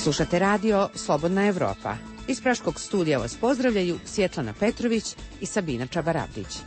Slušate radio Slobodna Evropa. Iz Praškog studija vas pozdravljaju Svjetlana Petrović i Sabina Čabarabdić.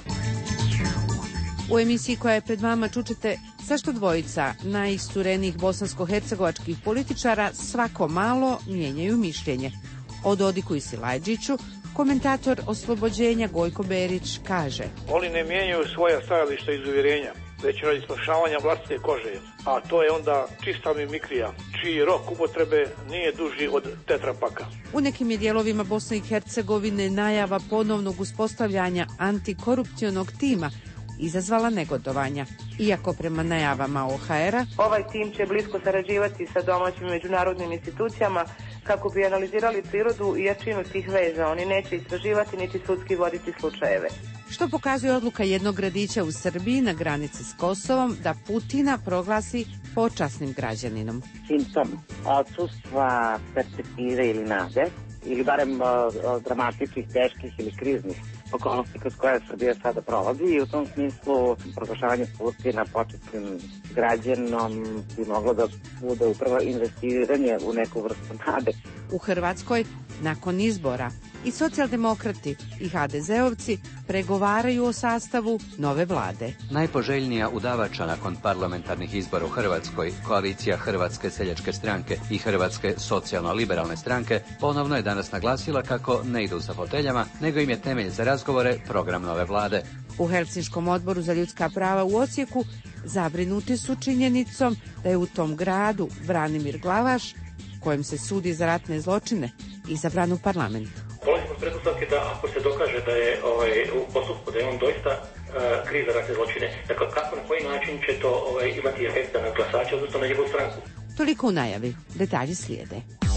U emisiji koja je pred vama čućete zašto dvojica najisturenijih bosansko-hercegovačkih političara svako malo mijenjaju mišljenje. O Dodiku i Silajđiću komentator oslobođenja Gojko Berić kaže: Oni ne mijenjaju svoja stajališta iz uvjerenja, već radi spašavanja vlastite kože, a to je onda čista mimikrija, čiji rok upotrebe nije duži od tetrapaka. U nekim je dijelovima Bosne i Hercegovine najava ponovnog uspostavljanja antikorupcionog tima izazvala negodovanja. Iako prema najavama OHR-a, ovaj tim će blisko sarađivati sa domaćim međunarodnim institucijama kako bi analizirali prirodu i jačinu tih veza. Oni neće istraživati niti sudski voditi slučajeve. Što pokazuje odluka jednog gradića u Srbiji na granici s Kosovom da Putina proglasi počasnim građaninom. Simptom odsustva perspektive ili nade, ili barem dramatičnih, teških ili kriznih okolnosti kroz koje Srbija sada prolazi, i u tom smislu proglašavanje Putina početnim građanom bi moglo da bude upravo investiranje u neku vrstu nade. U Hrvatskoj, nakon izbora, i socijaldemokrati i HDZ-ovci pregovaraju o sastavu nove vlade. Najpoželjnija udavača nakon parlamentarnih izbora u Hrvatskoj, koalicija Hrvatske seljačke stranke i Hrvatske socijalno-liberalne stranke, ponovno je danas naglasila kako ne idu sa foteljama, nego im je temelj za razgovore program nove vlade. U Helsinškom odboru za ljudska prava u Osijeku zabrinuti su činjenicom da je u tom gradu Branimir Glavaš, kojem se sudi za ratne zločine, izabran u parlament. Dolazimo s pretpostavke da ako se dokaže da je u postupku da je on doista kriv za ratne zločine, dakle kako, na koji način će to imati efekta na glasače, odnosno na njegovu stranku? Toliko u najavi, detalji slijede.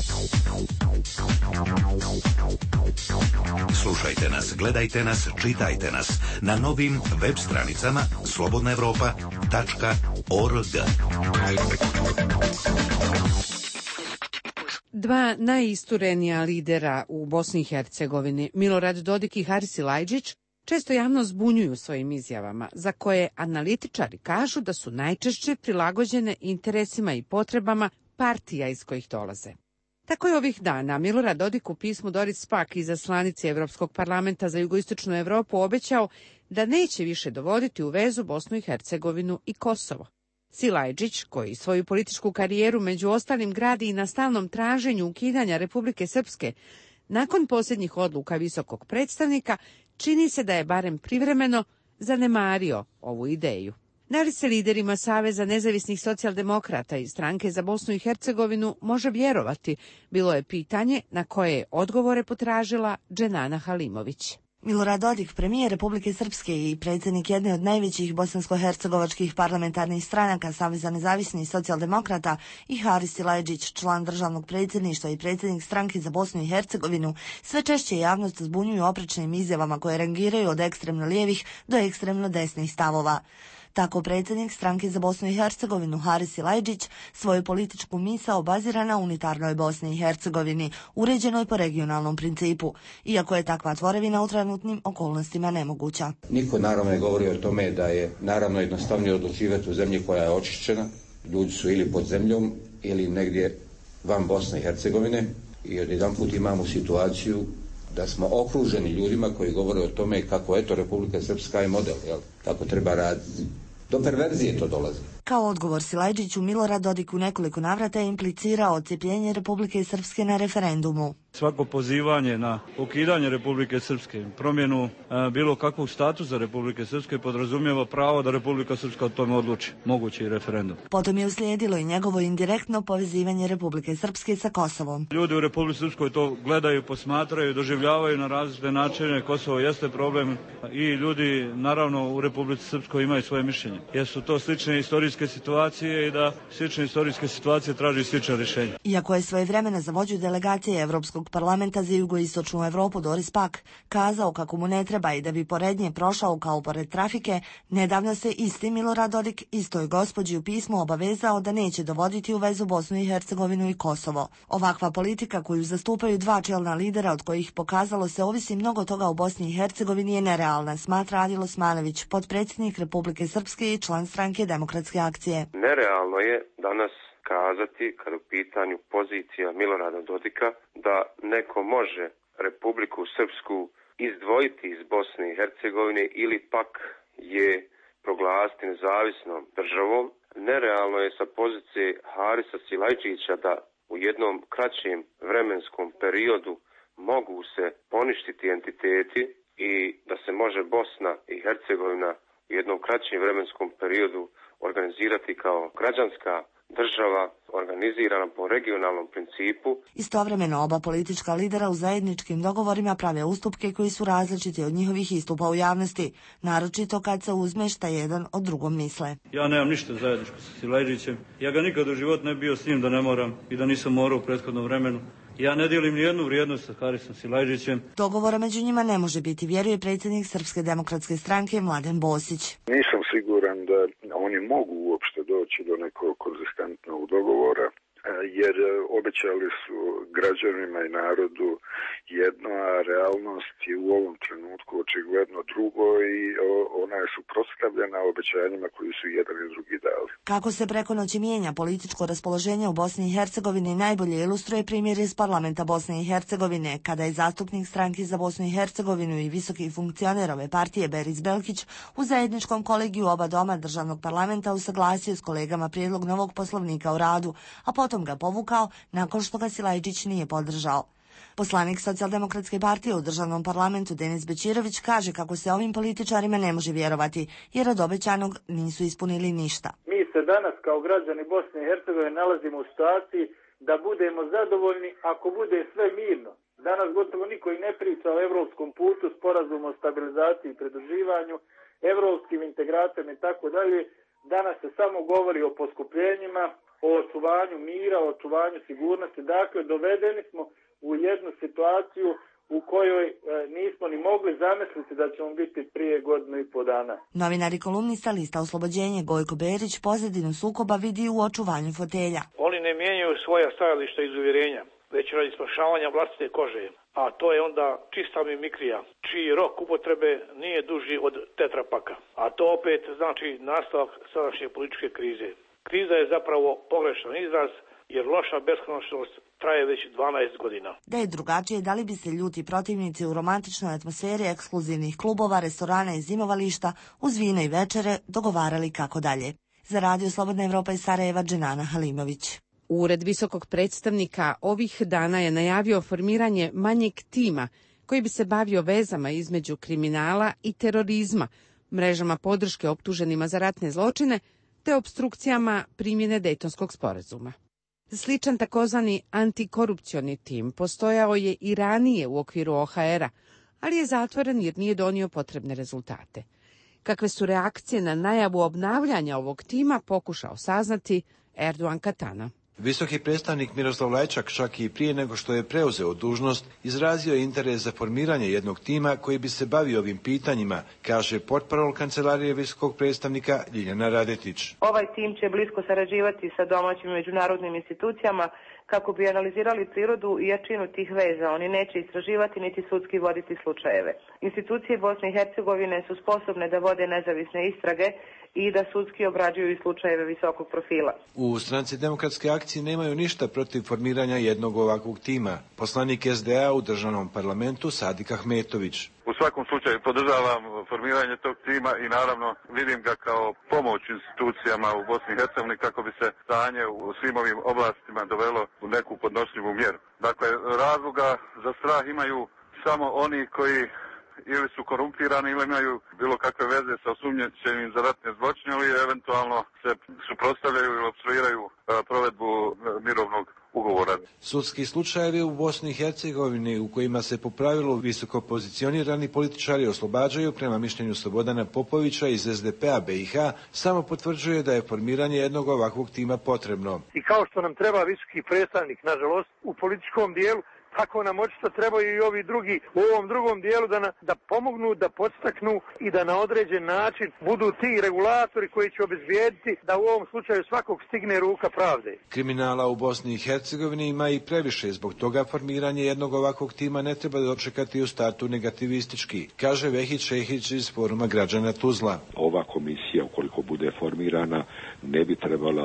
Slušajte nas, gledajte nas, čitajte nas na novim web stranicama slobodnaevropa.org. Dva najisturenija lidera u Bosni i Hercegovini, Milorad Dodik i Haris Silajđić, često javno zbunjuju svojim izjavama, za koje analitičari kažu da su najčešće prilagođene interesima i potrebama partija iz kojih dolaze. Tako je ovih dana Milorad Dodik u pismu Doris Pack, izaslanici Evropskog parlamenta za jugoistočnu Evropu, obećao da neće više dovoditi u vezu Bosnu i Hercegovinu i Kosovo. Silajđić, koji svoju političku karijeru među ostalim gradi i na stalnom traženju ukidanja Republike Srpske, nakon posljednjih odluka visokog predstavnika, čini se da je barem privremeno zanemario ovu ideju. Da li se liderima Saveza nezavisnih socijaldemokrata i Stranke za Bosnu i Hercegovinu može vjerovati, bilo je pitanje na koje je odgovore potražila Dženana Halimović. Milorad Dodik, premijer Republike Srpske i predsjednik jedne od najvećih bosansko-hercegovačkih parlamentarnih stranaka Saveza nezavisnih socijaldemokrata, i Haris Silajđić, član državnog predsjedništva i predsjednik Stranke za Bosnu i Hercegovinu, sve češće javnost zbunjuju oprečnim izjavama koje rangiraju od ekstremno lijevih do ekstremno desnih stavova. Tako predsjednik Stranke za Bosnu i Hercegovinu Haris Silajđić svoju političku misao bazira na unitarnoj Bosni i Hercegovini, uređenoj po regionalnom principu, iako je takva tvorevina u trenutnim okolnostima nemoguća. Niko naravno ne govori o tome da je naravno jednostavnije odlučivati u zemlji koja je očišćena, ljudi su ili pod zemljom ili negdje van Bosne i Hercegovine, i odjedanput imamo situaciju da smo okruženi ljudima koji govore o tome kako eto Republika Srpska je model, kako treba raditi. Do perverzije to dolazi. Kao odgovor Silajđiću, Milorad Dodik u nekoliko navrata je implicirao odcjepljenje Republike Srpske na referendumu. Svako pozivanje na ukidanje Republike Srpske, promjenu bilo kakvog statusa Republike Srpske podrazumijeva pravo da Republika Srpska o tome odluči, mogući referendum. Potom je uslijedilo i njegovo indirektno povezivanje Republike Srpske sa Kosovom. Ljudi u Republici Srpskoj to gledaju, posmatraju, doživljavaju na različite načine. Kosovo jeste problem i ljudi naravno u Republici Srpskoj imaju svoje mišljenje. Jer su to slične istorijske situacije i da slične istorijske situacije traži slična rješenja. Iako je svojevremeno za vođu delegacije Evropskog parlamenta za jugoistočnu Evropu Doris Pack kazao kako mu ne treba i da bi pored nje prošao kao pored trafike, nedavno se isti Milorad Dodik istoj gospođi u pismu obavezao da neće dovoditi u vezu Bosnu i Hercegovinu i Kosovo. Ovakva politika koju zastupaju dva čelna lidera od kojih pokazalo se ovisi mnogo toga u Bosni i Hercegovini je nerealna, smatra Adil Osmanović, potpredsjednik Republike Srpske i član Stranke demokratske akcije. Nerealno je danas kazati, kada u pitanju pozicija Milorada Dodika, da neko može Republiku Srpsku izdvojiti iz Bosne i Hercegovine ili pak je proglasiti nezavisnom državom. Nerealno je sa pozicije Harisa Silajdžića da u jednom kraćem vremenskom periodu mogu se poništiti entiteti i da se može Bosna i Hercegovina u jednom kraćem vremenskom periodu organizirati kao građanska država organizirana po regionalnom principu. Istovremeno oba politička lidera u zajedničkim dogovorima prave ustupke koji su različiti od njihovih istupa u javnosti, naročito kad se uzme šta jedan od drugom misle. Ja nemam ništa zajedničko sa Silajdžićem. Ja ga nikad u životu ne bio s njim da ne moram i da nisam morao u prethodnom vremenu. Ja ne dijelim ni jednu vrijednost sa Harisom Silajdžićem. Dogovora među njima ne može biti, vjeruje predsjednik Srpske demokratske stranke Mladen Bosić. Nisam siguran da oni mogu uopšte doći do nekog konzistentnog dogovora, jer obećali su građanima i narodu jedno, a realnost je u ovom trenutku očigledno drugo i ona je suprotstavljena obećanjima koji su jedan i drugi dali. Kako se preko noći mijenja političko raspoloženje u Bosni i Hercegovini najbolje ilustruje primjer iz parlamenta Bosne i Hercegovine, kada je zastupnik stranke za Bosnu i Hercegovinu i visoki funkcioner ove partije Beris Belkić u zajedničkom kolegiju oba doma državnog parlamenta usaglasio s kolegama prijedlog novog poslovnika o radu, a potom ga povukao nakon što ga Silajdžić nije podržao. Poslanik Socijaldemokratske partije u državnom parlamentu Denis Bećirović kaže kako se ovim političarima ne može vjerovati, jer od obećanog nisu ispunili ništa. Mi se danas kao građani Bosne i Hercegovine nalazimo u situaciji da budemo zadovoljni ako bude sve mirno. Danas gotovo niko i ne priča o evropskom putu, sporazumu o stabilizaciji i pridruživanju, evropskim integracijama i tako dalje. Danas se samo govori o poskupljenjima, o očuvanju mira, o očuvanju sigurnosti. Dakle, dovedeni smo u jednu situaciju u kojoj nismo ni mogli zamisliti da ćemo biti prije godinu i po dana. Novinar i kolumnista lista Oslobođenje Gojko Berić pozadinu sukoba vidi u očuvanju fotelja. Oni ne mijenjaju svoja stajališta iz uvjerenja, već radi spašavanja vlastite kože. A to je onda čista mimikrija, čiji rok upotrebe nije duži od tetrapaka. A to opet znači nastavak sadašnje političke krize. Kriza je zapravo pogrešan izraz, jer loša beskonačnost traje već 12 godina. Da je drugačije, da li bi se ljuti protivnici u romantičnoj atmosferi ekskluzivnih klubova, restorana i zimovališta uz vino i večere dogovarali kako dalje. Za Radio Slobodna Evropa iz Sarajeva, Dženana Halimović. Ured visokog predstavnika ovih dana je najavio formiranje manjeg tima koji bi se bavio vezama između kriminala i terorizma, mrežama podrške optuženima za ratne zločine te opstrukcijama primjene Dejtonskog sporazuma. Sličan takozvani antikorupcioni tim postojao je i ranije u okviru OHR-a, ali je zatvoren jer nije donio potrebne rezultate. Kakve su reakcije na najavu obnavljanja ovog tima pokušao saznati Erdogan Katana. Visoki predstavnik Miroslav Lajčak čak i prije nego što je preuzeo dužnost izrazio interes za formiranje jednog tima koji bi se bavio ovim pitanjima, kaže portparol kancelarije visokog predstavnika Ljiljana Radetić. Ovaj tim će blisko sarađivati sa domaćim međunarodnim institucijama kako bi analizirali prirodu i jačinu tih veza. Oni neće istraživati niti sudski voditi slučajeve. Institucije Bosne i Hercegovine su sposobne da vode nezavisne istrage i da sudski obrađuju i slučajeve visokog profila. U Stranci demokratske akcije nemaju ništa protiv formiranja jednog ovakvog tima. Poslanik SDA u državnom parlamentu Sadik Ahmetović. U svakom slučaju podržavam formiranje tog tima i naravno vidim ga kao pomoć institucijama u Bosni i Hercegovini kako bi se stanje u svim ovim oblastima dovelo u neku podnošljivu mjeru. Dakle, razloga za strah imaju samo oni koji ili su korumpirani ili imaju bilo kakve veze sa osumnjičenim za ratne zločine ili eventualno se suprotstavljaju ili opstruiraju provedbu mirovnog ugovora. Sudski slučajevi u Bosni i Hercegovini u kojima se po pravilu visoko pozicionirani političari oslobađaju prema mišljenju Slobodana Popovića iz SDP-a BiH samo potvrđuje da je formiranje jednog ovakvog tima potrebno. I kao što nam treba visoki predstavnik, nažalost, u političkom dijelu, tako nam očito trebaju i ovi drugi u ovom drugom dijelu da pomognu, da podstaknu i da na određen način budu ti regulatori koji će obezbijediti da u ovom slučaju svakog stigne ruka pravde. Kriminala u Bosni i Hercegovini ima i previše, zbog toga formiranje jednog ovakvog tima ne treba dočekati u startu negativistički, kaže Vehid Šehić iz Foruma građana Tuzla. Ova komisija, ukoliko bude formirana, ne bi trebala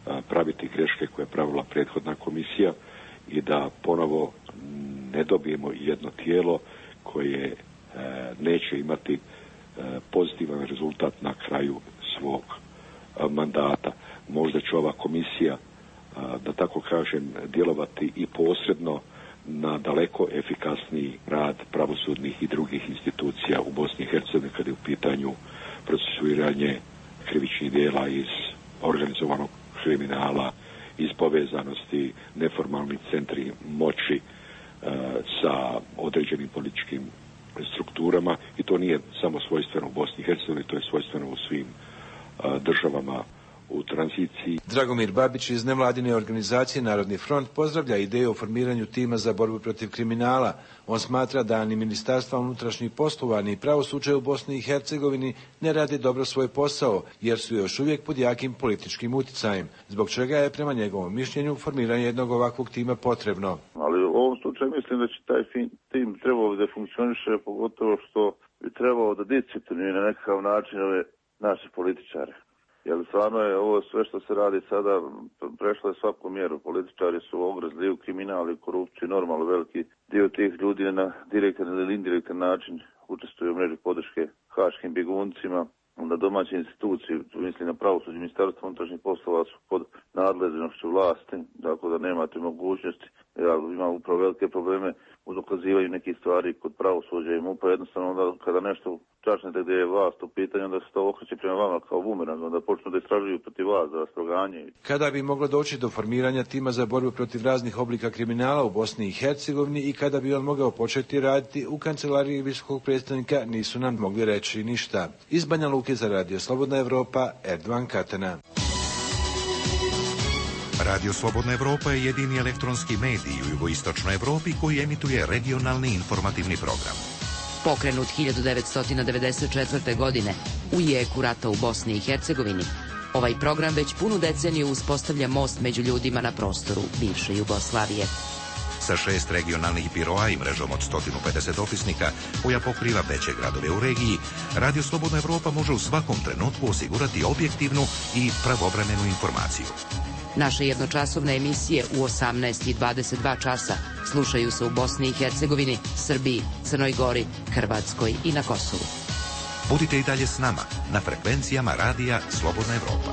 praviti greške koje je pravila prethodna komisija i da ponovo ne dobijemo jedno tijelo koje neće imati pozitivan rezultat na kraju svog mandata. Možda će ova komisija, da tako kažem, djelovati i posredno na daleko efikasniji rad pravosudnih i drugih institucija u Bosni i Hercegovini kada je u pitanju procesuiranje krivičnih djela iz organizovanog kriminala, iz povezanosti neformalnih centri moći sa određenim političkim strukturama, i to nije samo svojstveno u Bosni i Hercegovini, to je svojstveno u svim državama u tranziciji. Dragomir Babić iz nevladine organizacije Narodni front pozdravlja ideju o formiranju tima za borbu protiv kriminala. On smatra da ni Ministarstva unutrašnjih poslova ni pravosuđe u Bosni i Hercegovini ne radi dobro svoj posao, jer su još uvijek pod jakim političkim uticajem, zbog čega je prema njegovom mišljenju formiranje jednog ovakvog tima potrebno. Ali u ovom slučaju mislim da će taj tim trebao da funkcioniše, pogotovo što bi trebao da disciplinuje na nekakav način ove naše političare. Jer stvarno je ovo sve što se radi sada prešlo je svaku mjeru. Političari su ogrezli u kriminal i korupciju. Normalno veliki dio tih ljudi na direktan ili indirektan način učestvuju u mreži podrške haškim bjeguncima. Onda domaće institucije, mislim na pravosuđe, Ministarstvo unutrašnjih poslova su pod nadležnošću vlasti, tako da nemate mogućnosti. Ja imam upravo velike probleme u dokazivanju nekih stvari kod pravosuđa i MUP-a. Jednostavno onda kada nešto čačnete gdje je vlast u pitanju, onda se to okreće prema vama kao bumerang, onda počnu da istražuju protiv vas za rastroganje. Kada bi moglo doći do formiranja tima za borbu protiv raznih oblika kriminala u Bosni i Hercegovini i kada bi on mogao početi raditi u kancelariji visokog predstavnika, nisu nam mogli reći ništa. Iz Banja Luke za Radio Slobodna Evropa, Erdovan Katana. Radio Slobodna Evropa je jedini elektronski medij u jugoistočnoj Evropi koji emituje regionalni informativni program. Pokrenut 1994. godine u jeku rata u Bosni i Hercegovini, ovaj program već punu deceniju uspostavlja most među ljudima na prostoru bivše Jugoslavije. Sa 6 regionalnih biroa i mrežom od 150 dopisnika koja pokriva veće gradove u regiji, Radio Slobodna Evropa može u svakom trenutku osigurati objektivnu i pravovremenu informaciju. Naše jednočasovne emisije u 18 i 22 časa slušaju se u Bosni i Hercegovini, Srbiji, Crnoj Gori, Hrvatskoj i na Kosovu. Budite i dalje s nama na frekvencijama Radija Slobodna Evropa.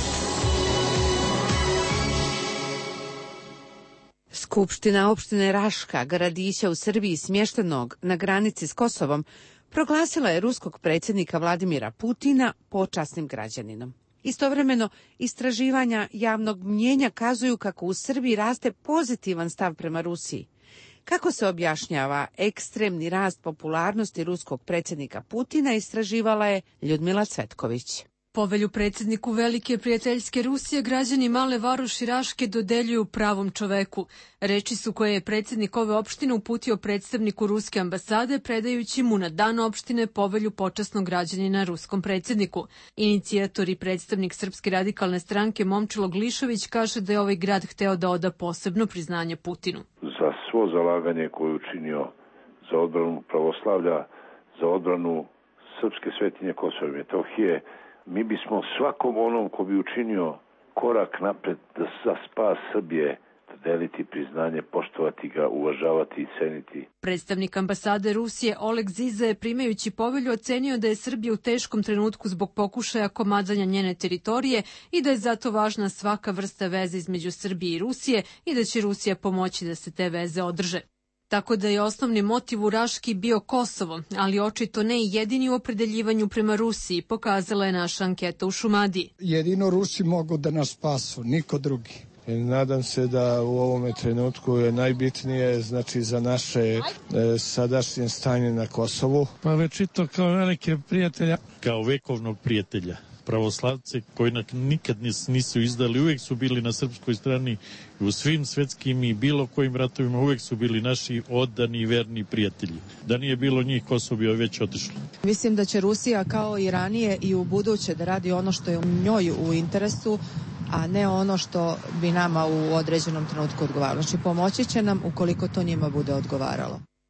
Skupština opštine Raška, gradića u Srbiji smještenog na granici s Kosovom, proglasila je ruskog predsjednika Vladimira Putina počasnim građaninom. Istovremeno, istraživanja javnog mnjenja kazuju kako u Srbiji raste pozitivan stav prema Rusiji. Kako se objašnjava ekstremni rast popularnosti ruskog predsjednika Putina, istraživala je Ljudmila Cvetković. Povelju predsjedniku Velike prijateljske Rusije građani Male Varoši Raške dodeljuju pravom čoveku. Reči su koje je predsjednik ove opštine uputio predstavniku ruske ambasade, predajući mu na dan opštine povelju počasnog građanina ruskom predsjedniku. Inicijator i predstavnik Srpske radikalne stranke Momčilo Glišović kaže da je ovaj grad hteo da oda posebno priznanje Putinu. Za svo zalaganje koje je učinio za odbranu pravoslavlja, za odbranu srpske svetinje Kosova i Metohije, mi bismo svakom onom ko bi učinio korak napred za spas Srbije deliti priznanje, poštovati ga, uvažavati i ceniti. Predstavnik ambasade Rusije Oleg Ziza je primajući povelju ocenio da je Srbija u teškom trenutku zbog pokušaja komadanja njene teritorije i da je zato važna svaka vrsta veze između Srbije i Rusije i da će Rusija pomoći da se te veze održe. Tako da je osnovni motiv u Raški bio Kosovo, ali očito ne i jedini u opredeljivanju prema Rusiji, pokazala je naša anketa u Šumadiji. Jedino Rusi mogu da nas spasu, niko drugi. Nadam se da u ovome trenutku je najbitnije za naše sadašnje stanje na Kosovu. Pa već i to kao velike prijatelja, kao vekovnog prijatelja. Pravoslavce koji nikad nisu izdali, uvijek su bili na srpskoj strani u svim svetskim i bilo kojim ratovima, uvijek su bili naši odani i verni prijatelji. Da nije bilo njih, Kosovo bi već otišlo. Mislim da će Rusija kao i ranije i u buduće da radi ono što je njoj u interesu, a ne ono što bi nama u određenom trenutku odgovaralo. Znači pomoći će nam ukoliko to njima bude odgovaralo.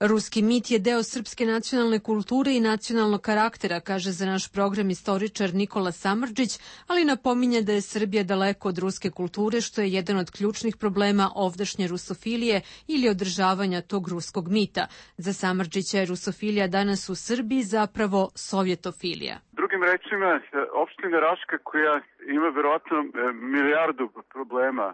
Ruski mit je deo srpske nacionalne kulture i nacionalnog karaktera, kaže za naš program istoričar Nikola Samardžić, ali napominje da je Srbija daleko od ruske kulture, što je jedan od ključnih problema ovdašnje rusofilije ili održavanja tog ruskog mita. Za Samardžića je rusofilija danas u Srbiji zapravo sovjetofilija. Drugim rečima, opština Raška koja ima verovatno milijardu problema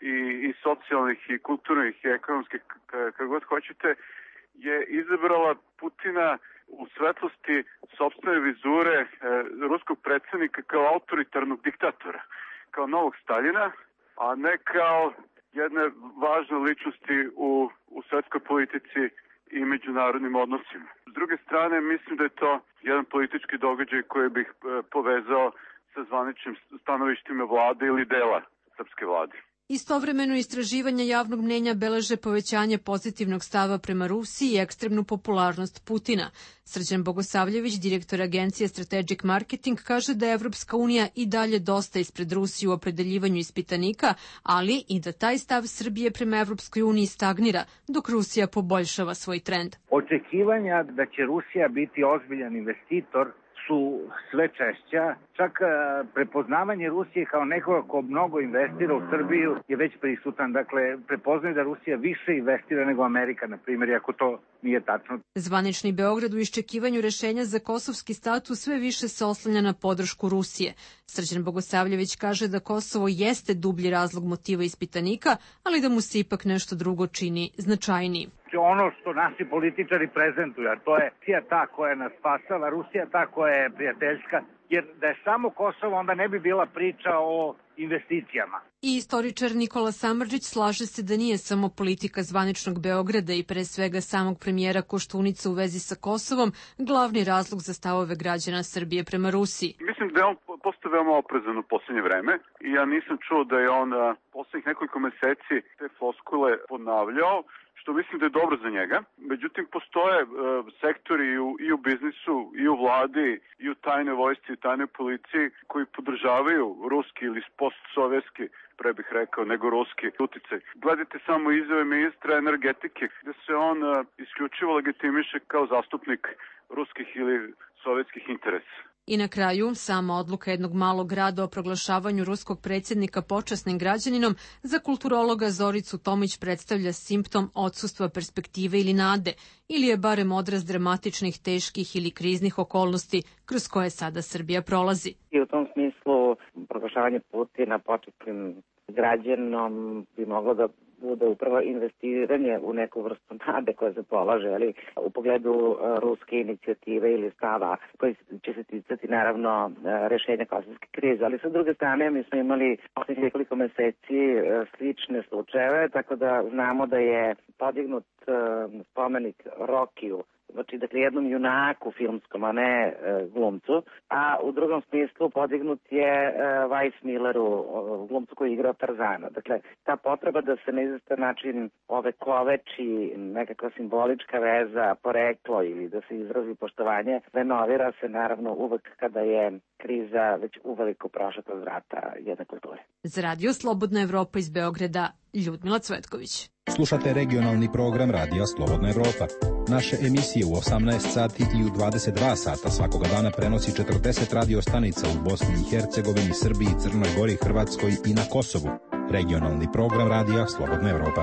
i socijalnih, i kulturnih, i ekonomskih, kako god hoćete, je izabrala Putina u svetlosti sopstvene vizure ruskog predsjednika kao autoritarnog diktatora, kao novog Staljina, a ne kao jedne važne ličnosti u svetskoj politici i međunarodnim odnosima. S druge strane, mislim da je to jedan politički događaj koji bih povezao sa zvaničnim stanovištima vlade ili dela srpske vlade. Istovremeno istraživanja javnog mnjenja beleže povećanje pozitivnog stava prema Rusiji i ekstremnu popularnost Putina. Srđan Bogosavljević, direktor agencije Strategic Marketing, kaže da je Evropska unija i dalje dosta ispred Rusije u opredeljivanju ispitanika, ali i da taj stav Srbije prema Evropskoj uniji stagnira, dok Rusija poboljšava svoj trend. Očekivanja da će Rusija biti ozbiljan investitor su sve češća, čak prepoznavanje Rusije kao nekoga ko mnogo investira u Srbiju je već prisutan, dakle prepoznaje da Rusija više investira nego Amerika, na primjer, iako to nije tačno. Zvanični Beograd u iščekivanju rešenja za kosovski status sve više se oslanja na podršku Rusije. Srđan Bogosavljević kaže da Kosovo jeste dublji razlog motiva ispitanika, ali da mu se ipak nešto drugo čini značajniji. Ono što naši političari prezentuju, a to je Rusija ta koja nas spasava, Rusija ta koja je prijateljska, jer da je samo Kosovo, onda ne bi bila priča o investicijama. I istoričar Nikola Samardžić slaže se da nije samo politika zvaničnog Beograda i pre svega samog premijera Koštunica u vezi sa Kosovom glavni razlog za stavove građana Srbije prema Rusiji. Mislim da je on postao veoma oprezan u posljednje vreme i ja nisam čuo da je on posljednjih nekoliko meseci te floskule ponavljao, što mislim da je dobro za njega. Međutim, postoje sektori i u biznisu, i u vladi, i u tajnoj vojsci, i u tajnoj policiji koji podržavaju ruski ili postsovjetski, pre bih rekao, nego ruski uticaj. Gledajte samo izjave ministra energetike, gde se on isključivo legitimiše kao zastupnik ruskih ili sovjetskih interesa. I na kraju, sama odluka jednog malog grada o proglašavanju ruskog predsjednika počasnim građaninom za kulturologa Zoricu Tomić predstavlja simptom odsustva perspektive ili nade, ili je barem odraz dramatičnih, teških ili kriznih okolnosti kroz koje sada Srbija prolazi. I u tom smislu proglašavanje Putina počasnim građanom bi moglo da bude upravo investiranje u neku vrstu nade koja se polaže, ali u pogledu ruske inicijative ili stava koji će se ticati naravno rešenja kosovske krize. Ali sa druge strane mi smo imali poslednjih nekoliko meseci slične slučajeve, tako da znamo da je podignut spomenik Rokiju, znači dakle jednom junaku filmskom, a ne glumcu, a u drugom smislu podignut je Weissmilleru, glumcu koji je igrao Tarzana. Dakle, ta potreba da se na izvestan način ovekoveči nekakva simbolička veza, poreklo ili da se izrazi poštovanje, renovira se naravno uvek kada je kriza već uveliko prošla kroz vrata jedne kulture. Za Radio Slobodna Evropa iz Beograda, Ljudmila Cvetković. Slušate regionalni program Radija Slobodna Evropa. Naše emisije u 18 sati i u 22 sata svakoga dana prenosi 40 radio stanica u Bosni i Hercegovini, Srbiji, Crnoj Gori, Hrvatskoj i na Kosovu. Regionalni program Radija Slobodna Evropa.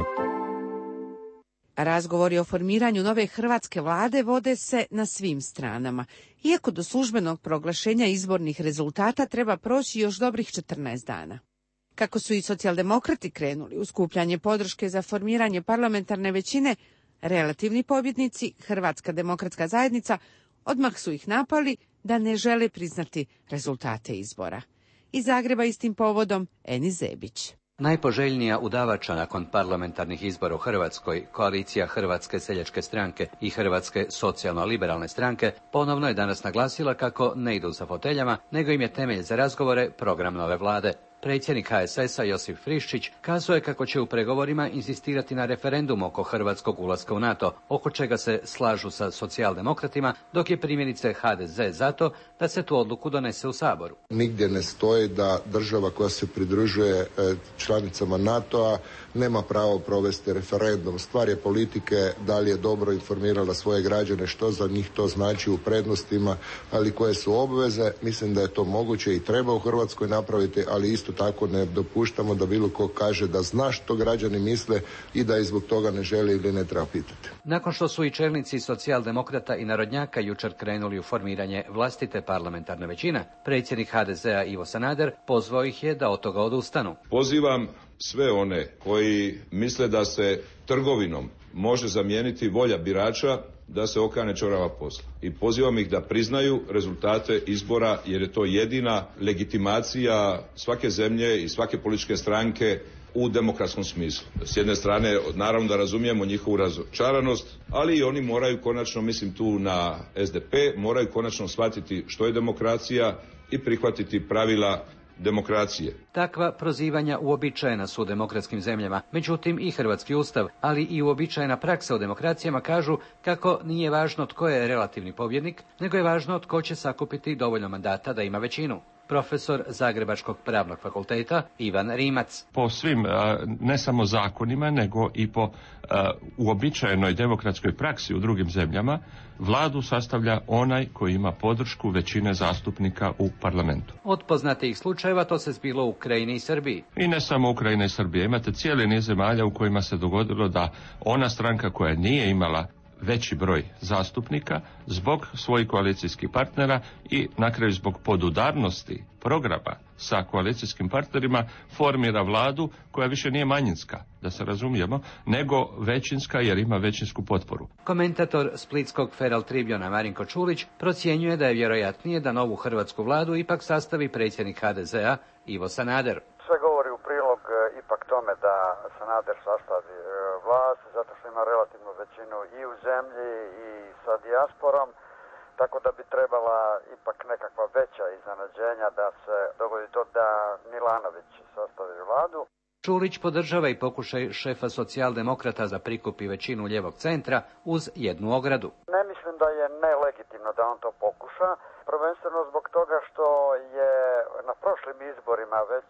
Razgovori o formiranju nove hrvatske vlade vode se na svim stranama. Iako do službenog proglašenja izbornih rezultata treba proći još dobrih 14 dana. Kako su i socijaldemokrati krenuli u skupljanje podrške za formiranje parlamentarne većine, relativni pobjednici, Hrvatska demokratska zajednica, odmah su ih napali da ne žele priznati rezultate izbora. Iz Zagreba istim povodom Eni Zebić. Najpoželjnija udavača nakon parlamentarnih izbora u Hrvatskoj, koalicija Hrvatske seljačke stranke i Hrvatske socijalno-liberalne stranke, ponovno je danas naglasila kako ne idu za foteljama, nego im je temelj za razgovore program nove vlade. Predsjednik HSS-a Josip Friščić kazao je kako će u pregovorima insistirati na referendum oko hrvatskog ulaska u NATO, oko čega se slažu sa socijaldemokratima, dok je primjerice HDZ zato da se tu odluku donese u Saboru. Nigdje ne stoji da država koja se pridružuje članicama NATO-a nema pravo provesti referendum. Stvar je politike, da li je dobro informirala svoje građane što za njih to znači u prednostima, ali koje su obveze. Mislim da je to moguće i treba u Hrvatskoj napraviti, ali isto tako ne dopuštamo da bilo ko kaže da zna što građani misle i da iz zbog toga ne želi ili ne treba pitati. Nakon što su i čelnici socijaldemokrata i narodnjaka jučer krenuli u formiranje vlastite parlamentarne većine, predsjednik HDZ-a Ivo Sanader pozvao ih je da od toga odustanu. Pozivam sve one koji misle da se trgovinom može zamijeniti volja birača da se okane čorava posla. I pozivam ih da priznaju rezultate izbora, jer je to jedina legitimacija svake zemlje i svake političke stranke u demokratskom smislu. S jedne strane, naravno da razumijemo njihovu razočaranost, ali i oni moraju konačno, mislim tu na SDP, moraju konačno shvatiti što je demokracija i prihvatiti pravila demokracije. Takva prozivanja uobičajena su u demokratskim zemljama, međutim i hrvatski ustav, ali i uobičajena praksa u demokracijama kažu kako nije važno tko je relativni pobjednik, nego je važno tko će sakupiti dovoljno mandata da ima većinu. Profesor Zagrebačkog pravnog fakulteta Ivan Rimac. Po svim, ne samo zakonima, nego i po uobičajenoj demokratskoj praksi u drugim zemljama, vladu sastavlja onaj koji ima podršku većine zastupnika u parlamentu. Od poznatijih slučajeva to se zbilo u Ukrajini i Srbiji. I ne samo Ukrajina i Srbija. Imate cijeli niz zemalja u kojima se dogodilo da ona stranka koja nije imala veći broj zastupnika zbog svojih koalicijskih partnera i na kraju zbog podudarnosti programa sa koalicijskim partnerima formira vladu koja više nije manjinska, da se razumijemo, nego većinska jer ima većinsku potporu. Komentator splitskog Feral Tribuna Marinko Čulić procjenjuje da je vjerojatnije da novu hrvatsku vladu ipak sastavi predsjednik HDZ-a Ivo Sanader. Sve govori u prilog ipak tome da Sanader sastavi vlast, zato što ima relativnu većinu i u zemlji i sa dijasporom, tako da bi trebala ipak nekakva veća iznenađenja da se dogodi to da Milanović sastavi vladu. Čulić podržava i pokušaj šefa socijaldemokrata da prikupi većinu lijevog centra uz jednu ogradu. Ne mislim da je nelegitimno da on to pokuša, prvenstveno zbog toga što je na prošlim izborima već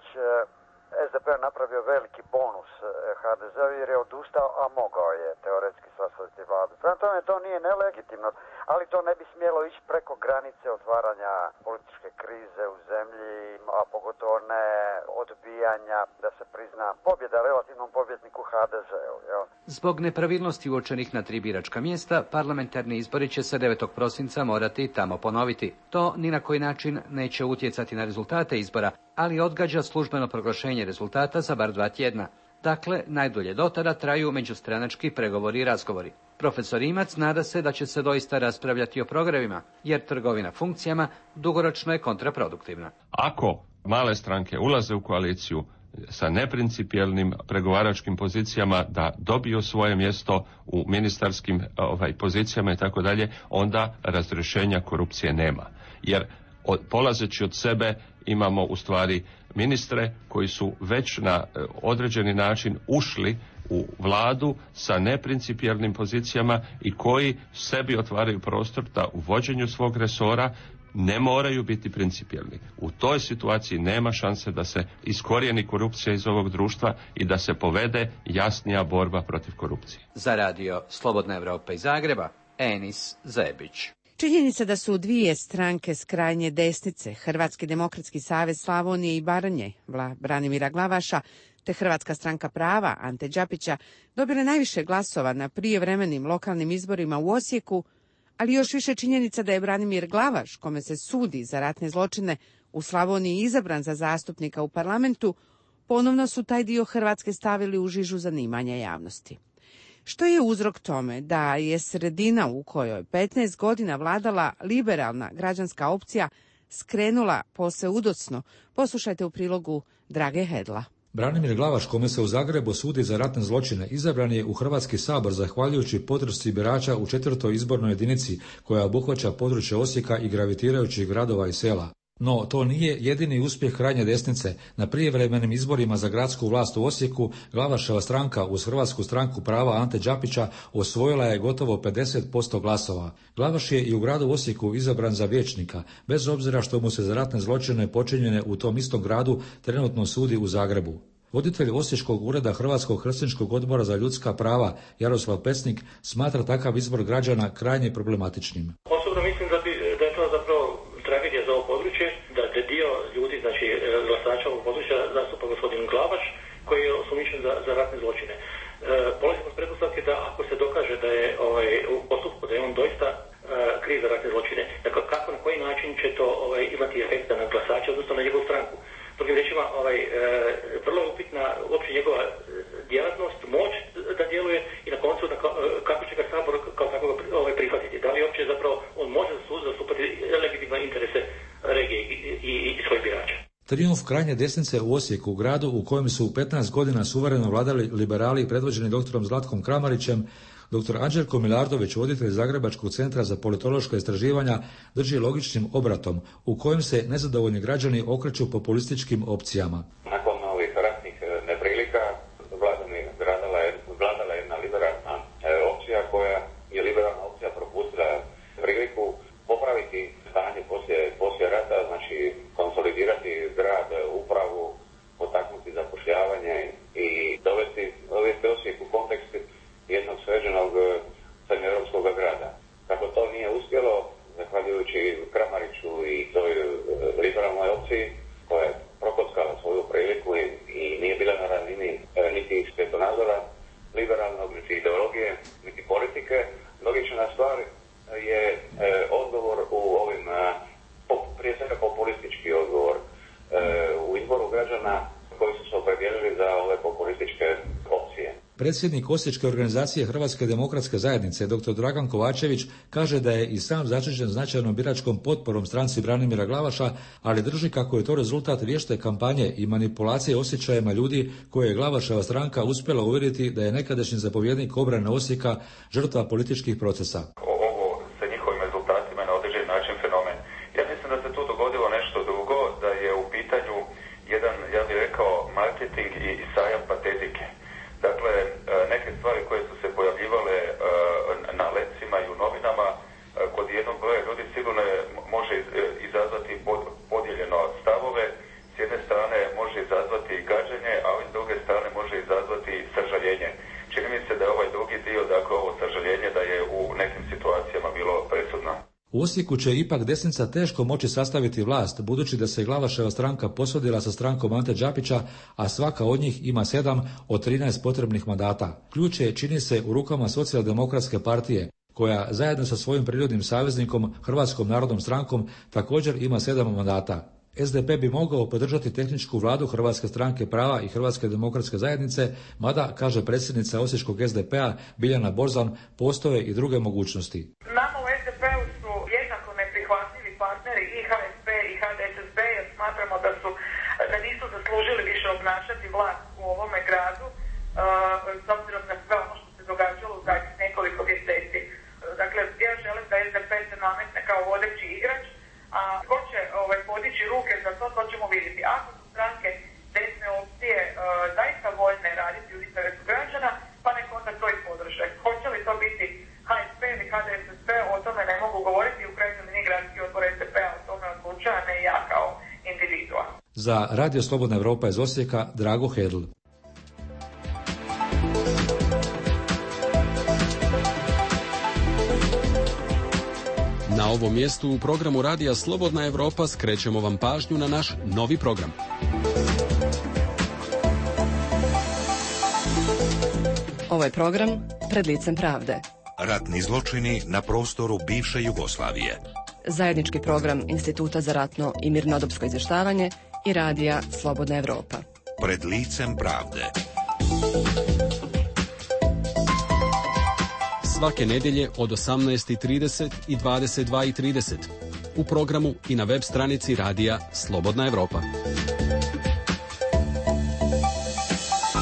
SDP napravio veliki bonus HDZ-u jer je odustao, a mogao je teoretski sastaviti vladu. Prema tome to nije nelegitimno, ali to ne bi smjelo ići preko granice otvaranja političke krize u zemlji, a pogotovo ne odbijanja da se prizna pobjeda relativnom pobjedniku HDZ-u. Zbog nepravilnosti uočenih na 3 biračka mjesta, parlamentarni izbori će se 9. prosinca morati tamo ponoviti. To ni na koji način neće utjecati na rezultate izbora, ali odgađa službeno proglašenje rezultata za bar 2 tjedna. Dakle, najdulje do tada traju međustranački pregovori i razgovori. Profesor Rimac nada se da će se doista raspravljati o programima, jer trgovina funkcijama dugoročno je kontraproduktivna. Ako male stranke ulaze u koaliciju sa neprincipijelnim pregovaračkim pozicijama da dobiju svoje mjesto u ministarskim pozicijama i tako dalje, onda razrješenja korupcije nema. Jer polazeći od sebe imamo u stvari ministre koji su već na određeni način ušli u vladu sa neprincipijelnim pozicijama i koji sebi otvaraju prostor da u vođenju svog resora ne moraju biti principijelni. U toj situaciji nema šanse da se iskorijeni korupcija iz ovog društva i da se povede jasnija borba protiv korupcije. Za radio Slobodna Evropa iz Zagreba, Enis Zebić. Činjenica da su 2 stranke s krajnje desnice, Hrvatski demokratski savez Slavonije i Baranje, Branimira Glavaša, te Hrvatska stranka prava Ante Đapića, dobile najviše glasova na prijevremenim lokalnim izborima u Osijeku, ali još više činjenica da je Branimir Glavaš, kome se sudi za ratne zločine, u Slavoniji izabran za zastupnika u parlamentu, ponovno su taj dio Hrvatske stavili u žižu zanimanja javnosti. Što je uzrok tome da je sredina u kojoj 15 godina vladala liberalna građanska opcija skrenula posleudocno? Poslušajte u prilogu Drage Hedla. Branimir Glavaš, kome se u Zagrebu sudi za ratne zločine, izabran je u Hrvatski sabor zahvaljujući podršci birača u 4. izbornoj jedinici koja obuhvaća područje Osijeka i gravitirajućih gradova i sela. No, to nije jedini uspjeh krajnje desnice. Na prijevremenim izborima za gradsku vlast u Osijeku, Glavaševa stranka uz Hrvatsku stranku prava Ante Đapića osvojila je gotovo 50% glasova. Glavaš je i u gradu Osijeku izabran za vijećnika, bez obzira što mu se za ratne zločine počinjene u tom istom gradu trenutno sudi u Zagrebu. Voditelj Osječkog ureda Hrvatskog hrvatskog odbora za ljudska prava Jaroslav Pesnik smatra takav izbor građana krajnje problematičnim. Osobno mislim da je to zapravo tragedija za ovo područje, da dio ljudi, znači glasača ovog područja zastupa gospodin Glavaš koji je osumnjičen za ratne zločine. Polazimo s pretpostavke da ako se dokaže da je u postupku da je on doista kriv za ratne zločine, dakle kako, na koji način će to imati efekta na glasača, odnosno na njegovu stranku. Drugim rečima, vrlo je upitna uopće njegova djelatnost, moć da djeluje i na koncu kako će ga Sabor kao takvog prihvatiti. Da li uopće zapravo on može zastupati legitimne interese regije i svojih birača. Trijumf krajnje desnice u Osijeku, gradu u kojem su 15 godina suvereno vladali liberali predvođeni doktorom Zlatkom Kramarićem, dr. Anđelko Milardović, voditelj Zagrebačkog centra za politološka istraživanja, drži logičnim obratom u kojem se nezadovoljni građani okreću populističkim opcijama. Nakon ovih ratnih neprilika vladala jedna liberalna opcija koja je liberalna opcija propustila priliku popraviti stanje poslije rata, znači konsolidirati grad, upravu, potaknuti zapošljavanje i dovesti Osijek u kontekst jednog sređenog srednjoeuropskog grada. Kako to nije uspjelo, zahvaljujući Kramariću i toj liberalnoj opciji koja je prokockala svoju priliku i nije bila na razini niti svjetonazora liberalnog, niti ideologije, niti politike, logična stvar je odgovor u ovim, prije svega populistički odgovor u izboru građana koji su se opredijelili za ove populističke opcije. Predsjednik Osječke organizacije Hrvatske demokratske zajednice, dr. Dragan Kovačević, kaže da je i sam začećen značajnom biračkom potporom stranci Branimira Glavaša, ali drži kako je to rezultat vješte kampanje i manipulacije osjećajima ljudi koje je Glavaševa stranka uspjela uvjeriti da je nekadašnji zapovjednik obrane Osijeka žrtva političkih procesa. Ovo sa njihovim rezultatima na određen način fenomen. Ja mislim da se tu dogodilo nešto drugo, da je u pitanju jedan, ja bih rekao, marketing i sajam patetike. Dakle, neke stvari koje su se pojavljivale na lecima i u novinama kod jednog broja ljudi sigurno može izazvati podijeljeno stavove. S jedne strane može izazvati gađenje, ali s druge strane može izazvati sažaljenje. Čini mi se da je ovaj drugi dio, dakle ovo sažaljenje, da je u nekim situacijama bilo presudno. U Osijeku će ipak desnica teško moći sastaviti vlast, budući da se Glavaševa stranka posvodila sa strankom Ante Đapića, a svaka od njih ima 7 od 13 potrebnih mandata. Ključ je, čini se, u rukama Socijaldemokratske partije, koja zajedno sa svojim prirodnim saveznikom Hrvatskom narodnom strankom također ima 7 mandata. SDP bi mogao podržati tehničku vladu Hrvatske stranke prava i Hrvatske demokratske zajednice, mada, kaže predsjednica Osječkog SDP-a Biljana Borzan, postoje i druge mogućnosti. Nama u SDP-u su jednako neprihvatljivi partneri i HSP i HDSSB, jer smatramo da nisu zaslužili više obnašati vlast u ovome gradu, s obzirom na sve ono što se događalo u zadnjih nekoliko mjeseci. Dakle, ja želim da SDP se nametne kao vodeći igrač, a ko će podići ruke za to ćemo vidjeti. Ako su stranke desne opcije zaista voljne raditi u interesu građana, pa nek onda to i podrže. Hoće li to biti HSP ili HDSSB, o tome ne mogu govoriti, u krajnjoj liniji gradski odbor SDP-a o tome odlučuje, a ne ja kao individua. Za Radio Slobodna Evropa iz Osijeka, Drago Hedl. Na ovom mjestu u programu Radija Slobodna Evropa skrećemo vam pažnju na naš novi program. Ovaj program pred licem pravde. Ratni zločini na prostoru bivše Jugoslavije. Zajednički program Instituta za ratno i mirnodopsko izvještavanje i Radija Slobodna Evropa. Pred licem pravde. Svake nedjelje od 18:30 i 22:30 u programu i na web stranici Radija Slobodna Evropa.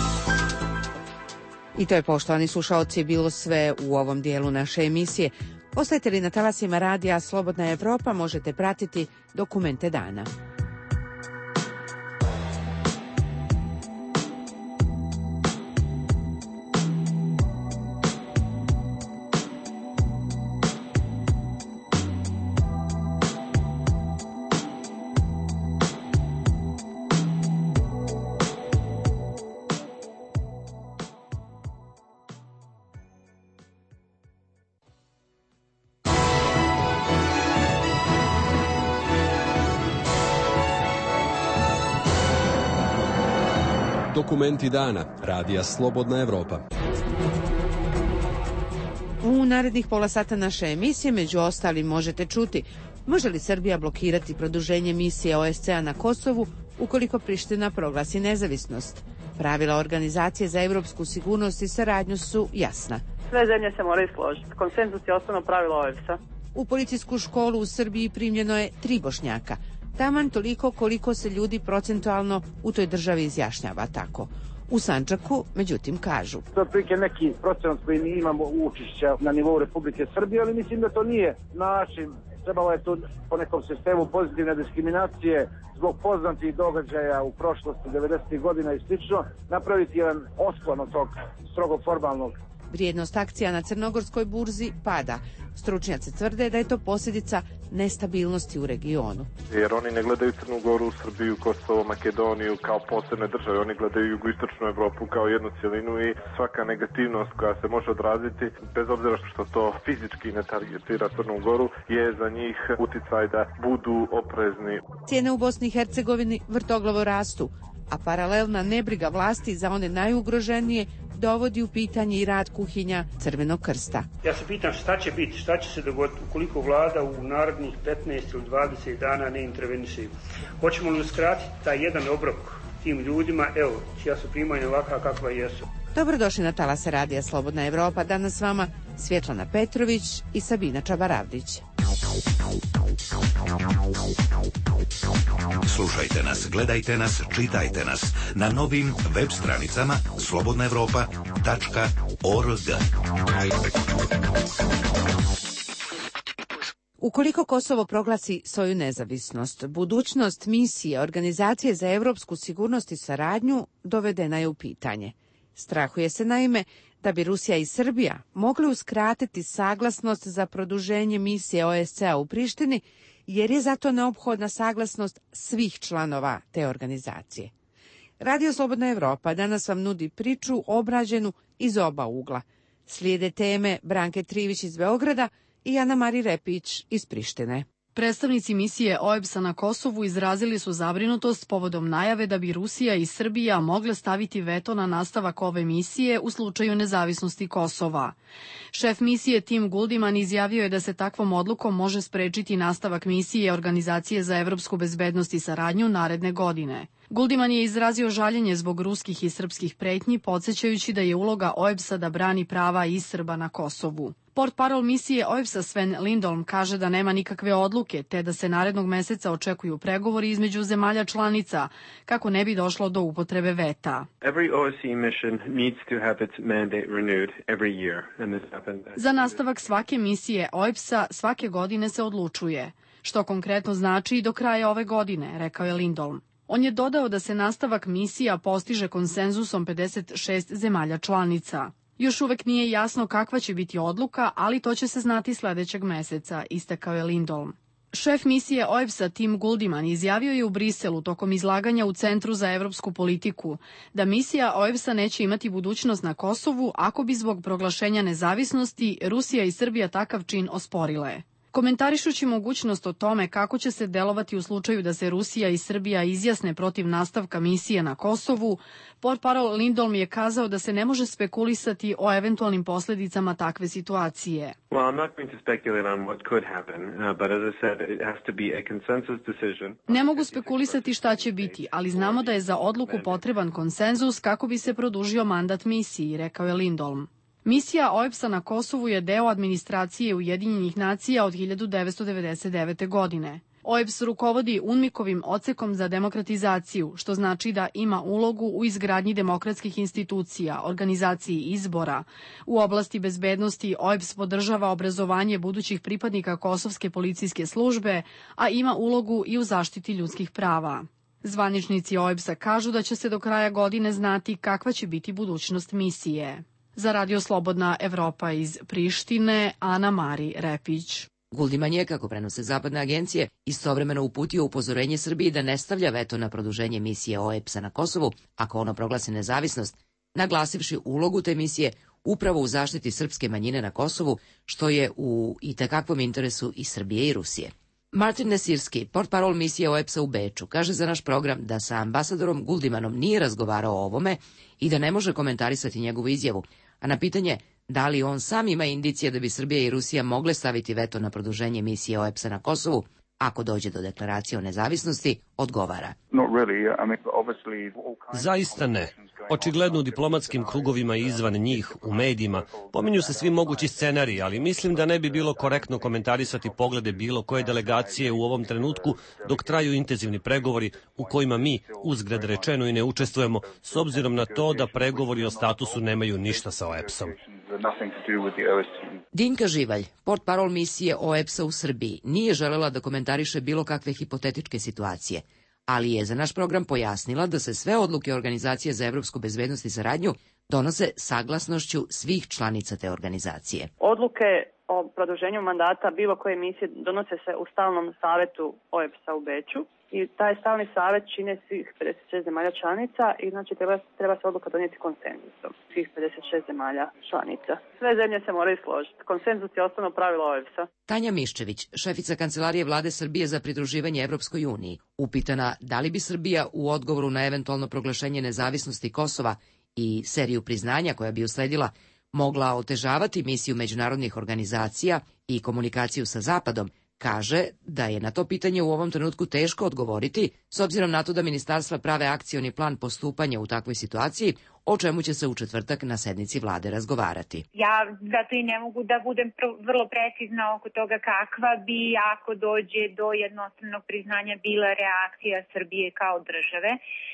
I to je, poštovani slušaoci, bilo sve u ovom dijelu naše emisije. Ostajete li na talasima radija Slobodna Evropa, možete pratiti Dokumente dana. Dokumenti dana, radija Slobodna Evropa. U narednih pola sata naše emisije, među ostalim, možete čuti: može li Srbija blokirati produženje misije OSCE-a na Kosovu ukoliko Priština proglasi nezavisnost? Pravila Organizacije za evropsku sigurnost i saradnju su jasna. Sve zemlje se moraju složiti. Konsenzus je osnovno pravilo OEBS-a. U policijsku školu u Srbiji primljeno je 3 Bošnjaka. Taman toliko koliko se ljudi procentualno u toj državi izjašnjava tako. U Sandžaku, međutim, kažu: to je prilike neki procenat koji mi imamo učešća na nivou Republike Srbije, ali mislim da to nije način. Trebalo je to po nekom sistemu pozitivne diskriminacije zbog poznatih događaja u prošlosti 90. godina i slično, napraviti jedan otklon od tog strogo formalnog. Vrijednost akcija na crnogorskoj burzi pada. Stručnjaci tvrde da je to posljedica nestabilnosti u regionu. Jer oni ne gledaju Crnu Goru, Srbiju, Kosovo, Makedoniju kao posebne države, oni gledaju jugoistočnu Evropu kao jednu cjelinu i svaka negativnost koja se može odraziti, bez obzira što to fizički ne targetira Crnu Goru, je za njih uticaj da budu oprezni. Cijene u Bosni i Hercegovini vrtoglavo rastu, a paralelna nebriga vlasti za one najugroženije dovodi u pitanje i rad kuhinja Crvenog krsta. Ja se pitam šta će biti, šta će se dogoditi ukoliko vlada u narednih 15 ili 20 dana ne interveniše. Hoćemo li uskratiti taj jedan obrok tim ljudima, evo, čija su primanja ovakva kakva jesu. Dobrodošli na talase radija Slobodna Evropa. Danas s vama Svjetlana Petrović i Sabina Čabaravdić. Slušajte nas, gledajte nas, čitajte nas na novim web stranicama slobodnaevropa.org. Ukoliko Kosovo proglasi svoju nezavisnost, budućnost misije Organizacije za evropsku sigurnost i saradnju dovedena je u pitanje. Strahuje se naime da bi Rusija i Srbija mogli uskratiti saglasnost za produženje misije OSCE-a u Prištini, jer je zato neophodna saglasnost svih članova te organizacije. Radio Slobodna Evropa danas vam nudi priču obrađenu iz oba ugla. Slijede teme Branke Trivić iz Beograda i Ana Mari Repić iz Prištine. Predstavnici misije OEBS-a na Kosovu izrazili su zabrinutost povodom najave da bi Rusija i Srbija mogle staviti veto na nastavak ove misije u slučaju nezavisnosti Kosova. Šef misije Tim Guldiman izjavio je da se takvom odlukom može sprečiti nastavak misije Organizacije za evropsku bezbednost i saradnju naredne godine. Guldiman je izrazio žaljenje zbog ruskih i srpskih pretnji, podsjećajući da je uloga OEBS-a da brani prava i Srba na Kosovu. Portparol misije OEBS-a Sven Lindholm kaže da nema nikakve odluke, te da se narednog meseca očekuju pregovori između zemalja članica, kako ne bi došlo do upotrebe veta. Za nastavak svake misije OEBS-a svake godine se odlučuje, što konkretno znači i do kraja ove godine, rekao je Lindholm. On je dodao da se nastavak misija postiže konsenzusom 56 zemalja članica. Još uvek nije jasno kakva će biti odluka, ali to će se znati sledećeg meseca, istakao je Lindholm. Šef misije OEBS-a Tim Guldiman izjavio je u Briselu tokom izlaganja u Centru za evropsku politiku da misija OEBS-a neće imati budućnost na Kosovu ako bi zbog proglašenja nezavisnosti Rusija i Srbija takav čin osporile. Komentarišući mogućnost o tome kako će se delovati u slučaju da se Rusija i Srbija izjasne protiv nastavka misije na Kosovu, portparol Lindholm je kazao da se ne može spekulisati o eventualnim posledicama takve situacije. Ne mogu spekulisati šta će biti, ali znamo da je za odluku potreban konsenzus kako bi se produžio mandat misiji, rekao je Lindholm. Misija OEBS-a na Kosovu je deo administracije Ujedinjenih nacija od 1999. godine. OEBS rukovodi UNMIK-ovim odsekom za demokratizaciju, što znači da ima ulogu u izgradnji demokratskih institucija, organizaciji izbora. U oblasti bezbednosti OEBS podržava obrazovanje budućih pripadnika kosovske policijske službe, a ima ulogu i u zaštiti ljudskih prava. Zvaničnici OEBS-a kažu da će se do kraja godine znati kakva će biti budućnost misije. Za Radio Slobodna Evropa iz Prištine, Ana Mari Repić. Guldiman je, kako prenose zapadne agencije, istovremeno uputio upozorenje Srbiji da ne stavlja veto na produženje misije OEBS-a na Kosovu ako ono proglasi nezavisnost, naglasivši ulogu te misije upravo u zaštiti srpske manjine na Kosovu, što je u itekakvom interesu i Srbije i Rusije. Martin Nesirski, portparol misije OEBS-a u Beču, kaže za naš program da sa ambasadorom Guldimanom nije razgovarao o ovome i da ne može komentarisati njegovu izjavu, a na pitanje da li on sam ima indicije da bi Srbija i Rusija mogle staviti veto na produženje misije OEBS-a na Kosovu, ako dođe do deklaracije o nezavisnosti, odgovara. Zaista ne. Očigledno u diplomatskim krugovima i izvan njih, u medijima, pominju se svi mogući scenariji, ali mislim da ne bi bilo korektno komentarisati poglede bilo koje delegacije u ovom trenutku dok traju intenzivni pregovori u kojima mi, uzgred rečeno, i ne učestvujemo, s obzirom na to da pregovori o statusu nemaju ništa sa OEBS-om. Dinka Živalj, portparol misije OEBS-a u Srbiji, nije želela da komentariše bilo kakve hipotetičke situacije, ali je za naš program pojasnila da se sve odluke Organizacije za evropsku bezbednost i saradnju donose saglasnošću svih članica te organizacije. Odluke o produženju mandata bilo koje misije donose se u stalnom savetu OEBS-a u Beču i taj stalni savet čine svih 56 zemalja članica i znači treba se odluka donijeti konsenzusom svih 56 zemalja članica. Sve zemlje se moraju složiti. Konsenzus je osnovno pravilo OEBS-a. Tanja Miščević, šefica Kancelarije Vlade Srbije za pridruživanje Evropskoj uniji, upitana da li bi Srbija u odgovoru na eventualno proglašenje nezavisnosti Kosova i seriju priznanja koja bi usledila mogla otežavati misiju međunarodnih organizacija i komunikaciju sa Zapadom, kaže da je na to pitanje u ovom trenutku teško odgovoriti, s obzirom na to da ministarstva prave akcioni plan postupanja u takvoj situaciji, o čemu će se u četvrtak na sednici vlade razgovarati. Ja zato i ne mogu da budem vrlo precizna oko toga kakva bi, ako dođe do jednostranog priznanja, bila reakcija Srbije kao države.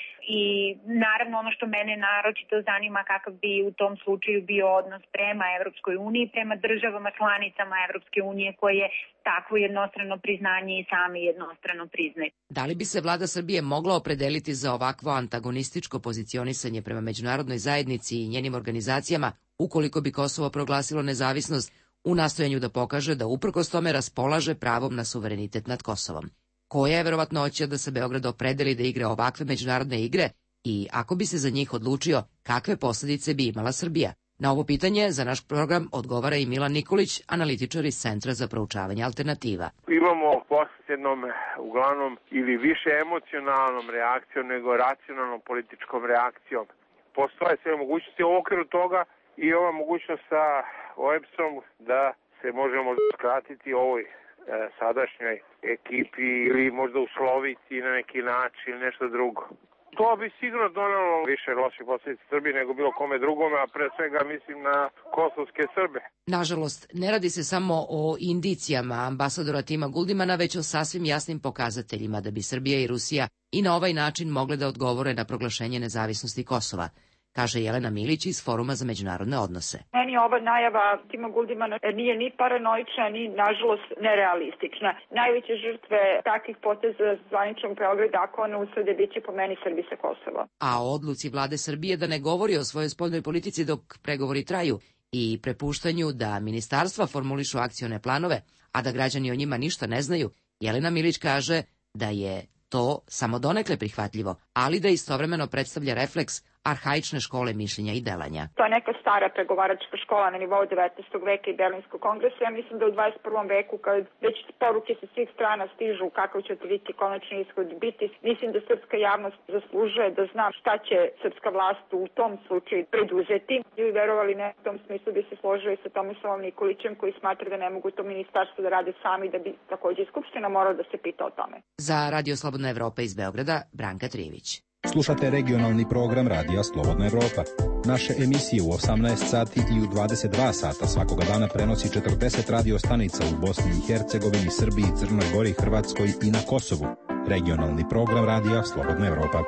I naravno ono što mene naročito zanima kakav bi u tom slučaju bio odnos prema Evropskoj uniji, prema državama članicama Evropske unije koje takvo jednostrano priznanje i sami jednostrano priznaju. Da li bi se vlada Srbije mogla opredeliti za ovakvo antagonističko pozicionisanje prema međunarodnoj zajednici i njenim organizacijama ukoliko bi Kosovo proglasilo nezavisnost u nastojanju da pokaže da uprkos tome raspolaže pravom na suverenitet nad Kosovom? Koja je verovatnoća da se Beograd opredeli da igra ovakve međunarodne igre i ako bi se za njih odlučio, kakve posljedice bi imala Srbija? Na ovo pitanje za naš program odgovara i Milan Nikolić, analitičar iz Centra za proučavanje alternativa. Imamo posljednom uglavnom ili više emocionalnom reakcijom nego racionalnom političkom reakcijom. Postoje sve mogućnosti u okviru toga i ova mogućnost sa OEBS-om da se možemo skratiti ovoj sadašnjoj ekipi ili možda usloviti na neki način ili nešto drugo. To bi sigurno donelo više loših posljedica Srbije nego bilo kome drugome, a pre svega mislim na kosovske Srbe. Nažalost, ne radi se samo o indicijama ambasadora Tima Guldimana, već o sasvim jasnim pokazateljima da bi Srbija i Rusija i na ovaj način mogle da odgovore na proglašenje nezavisnosti Kosova, kaže Jelena Milić iz Foruma za međunarodne odnose. Meni ova najava Tima Guldimana nije ni paranoična, ni nažalost nerealistična. Najveće žrtve takvih poteza zvaničnog Beograda, ako one usade, biće po meni Srbi sa Kosova. A o odluci vlade Srbije da ne govori o svojoj spoljnoj politici dok pregovori traju i prepuštanju da ministarstva formulišu akcione planove, a da građani o njima ništa ne znaju, Jelena Milić kaže da je to samo donekle prihvatljivo, ali da istovremeno predstavlja refleks arhaične škole mišljenja i delanja. To je neka stara pregovaračka škola na nivou 19. veka i Berlinskog kongresa. Ja mislim da u 21. veku, kad već poruke sa svih strana stižu kakav će biti konačni ishod biti, mislim da srpska javnost zaslužuje da zna šta će srpska vlast u tom slučaju preduzeti. I verovali ne, u tom smislu bi se složili sa Tomislavom Nikolićem koji smatra da ne mogu to ministarstvo da rade sami, da bi takođe i Skupština morala da se pita o tome. Za Radio Slobodna Evropa iz Beograda, Branka Trijević. Slušate regionalni program Radija Slobodna Evropa. Naše emisije u 18 sati i u 22 sata svakoga dana prenosi 40 radio stanica u Bosni i Hercegovini, Srbiji, Crnoj Gori, Hrvatskoj i na Kosovu. Regionalni program Radija Slobodna Evropa.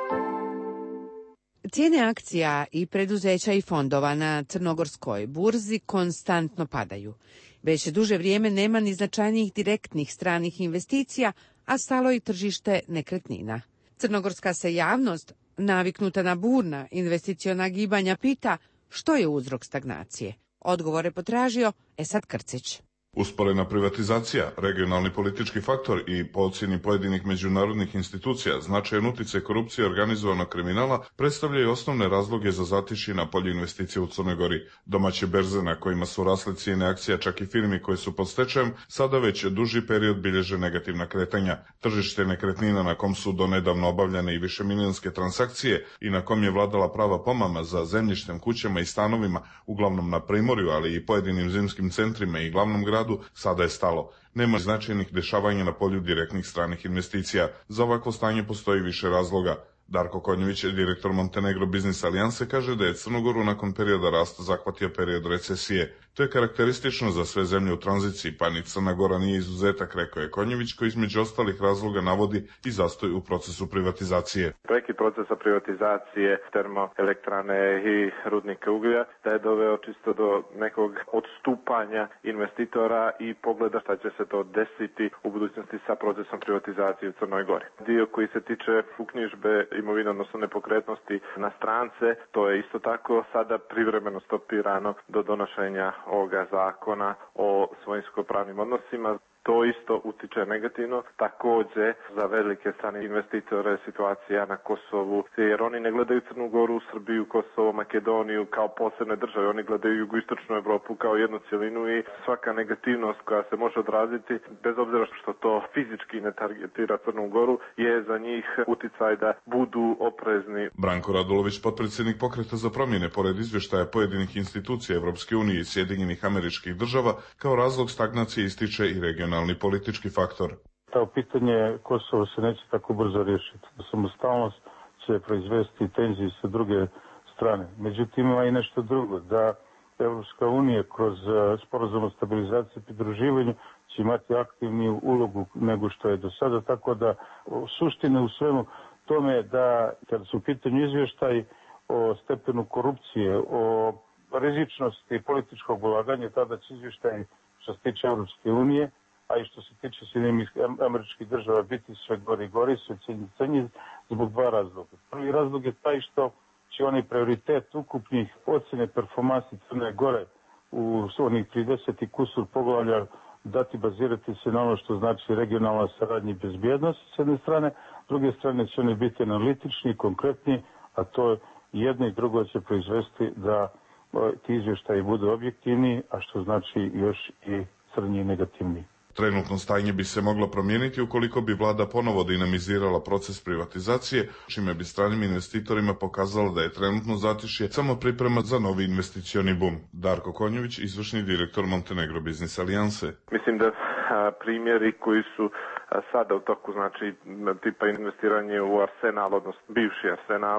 Cijene akcija i preduzeća i fondova na crnogorskoj burzi konstantno padaju. Već duže vrijeme nema ni značajnijih direktnih stranih investicija, a stalo i tržište nekretnina. Crnogorska se javnost, naviknuta na burna investiciona gibanja, pita što je uzrok stagnacije. Odgovore potražio Esad Krcić. Usporena privatizacija, regionalni politički faktor i po ocjeni pojedinih međunarodnih institucija značajan utjecaj korupcije i organizovanog kriminala predstavljaju osnovne razloge za zatišje na polju investicija u Crnoj Gori. Domaće berze na kojima su rasle cijene akcija čak i firmi koje su pod stečajem sada već duži period bilježe negativna kretanja. Tržište nekretnina na kom su donedavno obavljane i višemilijonske transakcije i na kom je vladala prava pomama za zemljištem, kućama i stanovima, uglavnom na primorju, ali i pojedinim zimskim centrima i glavnom gradu, sada je stalo. Nema značajnih dešavanja na polju direktnih stranih investicija. Za ovakvo stanje postoji više razloga. Darko Konjović, direktor Montenegro Business Alijanse, kaže da je Crnogoru nakon perioda rasta zahvatio period recesije. To je karakteristično za sve zemlje u tranziciji, pa ni Crna Gora nije izuzetak, rekao je Konjović, koji između ostalih razloga navodi i zastoj u procesu privatizacije. Prekid procesa privatizacije termoelektrane i rudnika uglja da je doveo čisto do nekog odstupanja investitora i pogleda šta će se to desiti u budućnosti sa procesom privatizacije u Crnoj Gori. Dio koji se tiče uknjižbe imovine, odnosno nepokretnosti na strance, to je isto tako sada privremeno stopirano do donošenja ovoga zakona o svojinsko-pravnim odnosima. To isto utiče negativno. Također za velike strane investitore situacija na Kosovu, jer oni ne gledaju Crnu Goru, Srbiju, Kosovo, Makedoniju kao posebne države. Oni gledaju jugoistočnu Evropu kao jednu cjelinu i svaka negativnost koja se može odraziti, bez obzira što to fizički ne targetira Crnu Goru, je za njih uticaj da budu oprezni. Branko Radulović, potpredsjednik Pokreta za promjene, pored izvještaja pojedinih institucija Evropske unije i Sjedinjenih Američkih Država, kao razlog stagnacije ističe i regionalni politički faktor. To pitanje Kosova se neće tako brzo riješiti. Samostalnost će proizvesti tenzije sa druge strane. Međutim, ima i nešto drugo, da Evropska unija kroz sporazum o stabilizaciji i pridruživanju će imati aktivniju ulogu nego što je do sada, tako da suština u svemu tome je da kada su u pitanju izvještaj o stepenu korupcije, o rizičnosti političkog ulaganja, tada će izvještaj što se tiče Evropske unije, a i što se tiče Sjedinjenih Američkih Država biti sve gori i gori, sve cenji zbog dva razloga. Prvi razlog je taj što će onaj prioritet ukupnih ocjene performansi Crne Gore u onih 30 i kusur poglavlja dati bazirati se na ono što znači regionalna saradnja i bezbjednost s jedne strane, s druge strane će oni biti analitični, konkretni, a to jedno i drugo će proizvesti da ti izvještaji budu objektivni, a što znači još i crnji i negativni. Trenutno stanje bi se moglo promijeniti ukoliko bi vlada ponovo dinamizirala proces privatizacije, čime bi stranim investitorima pokazala da je trenutno zatišje samo priprema za novi investicioni bum. Darko Konjović, izvršni direktor Montenegro Business Alijanse. Mislim da primjeri koji su sada u toku, znači tipa investiranje u Arsenal, odnosno bivši Arsenal,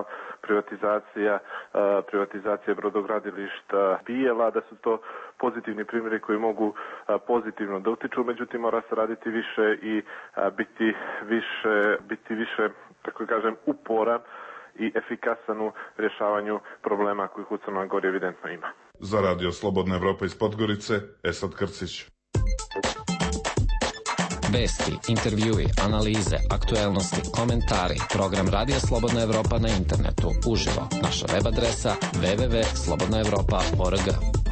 privatizacija brodogradilišta Bijela, da su to pozitivni primjeri koji mogu pozitivno da utiču, međutim mora se raditi više i biti više, tako kažem, uporan i efikasan u rješavanju problema kojih u Crnoj Gori evidentno ima. Za Radio Slobodna Evropa iz Podgorice, Esad Krcić. Vesti, intervjui, analize, aktuelnosti, komentari, program Radija Slobodna Evropa na internetu, uživo, naša web adresa www.slobodnaevropa.org.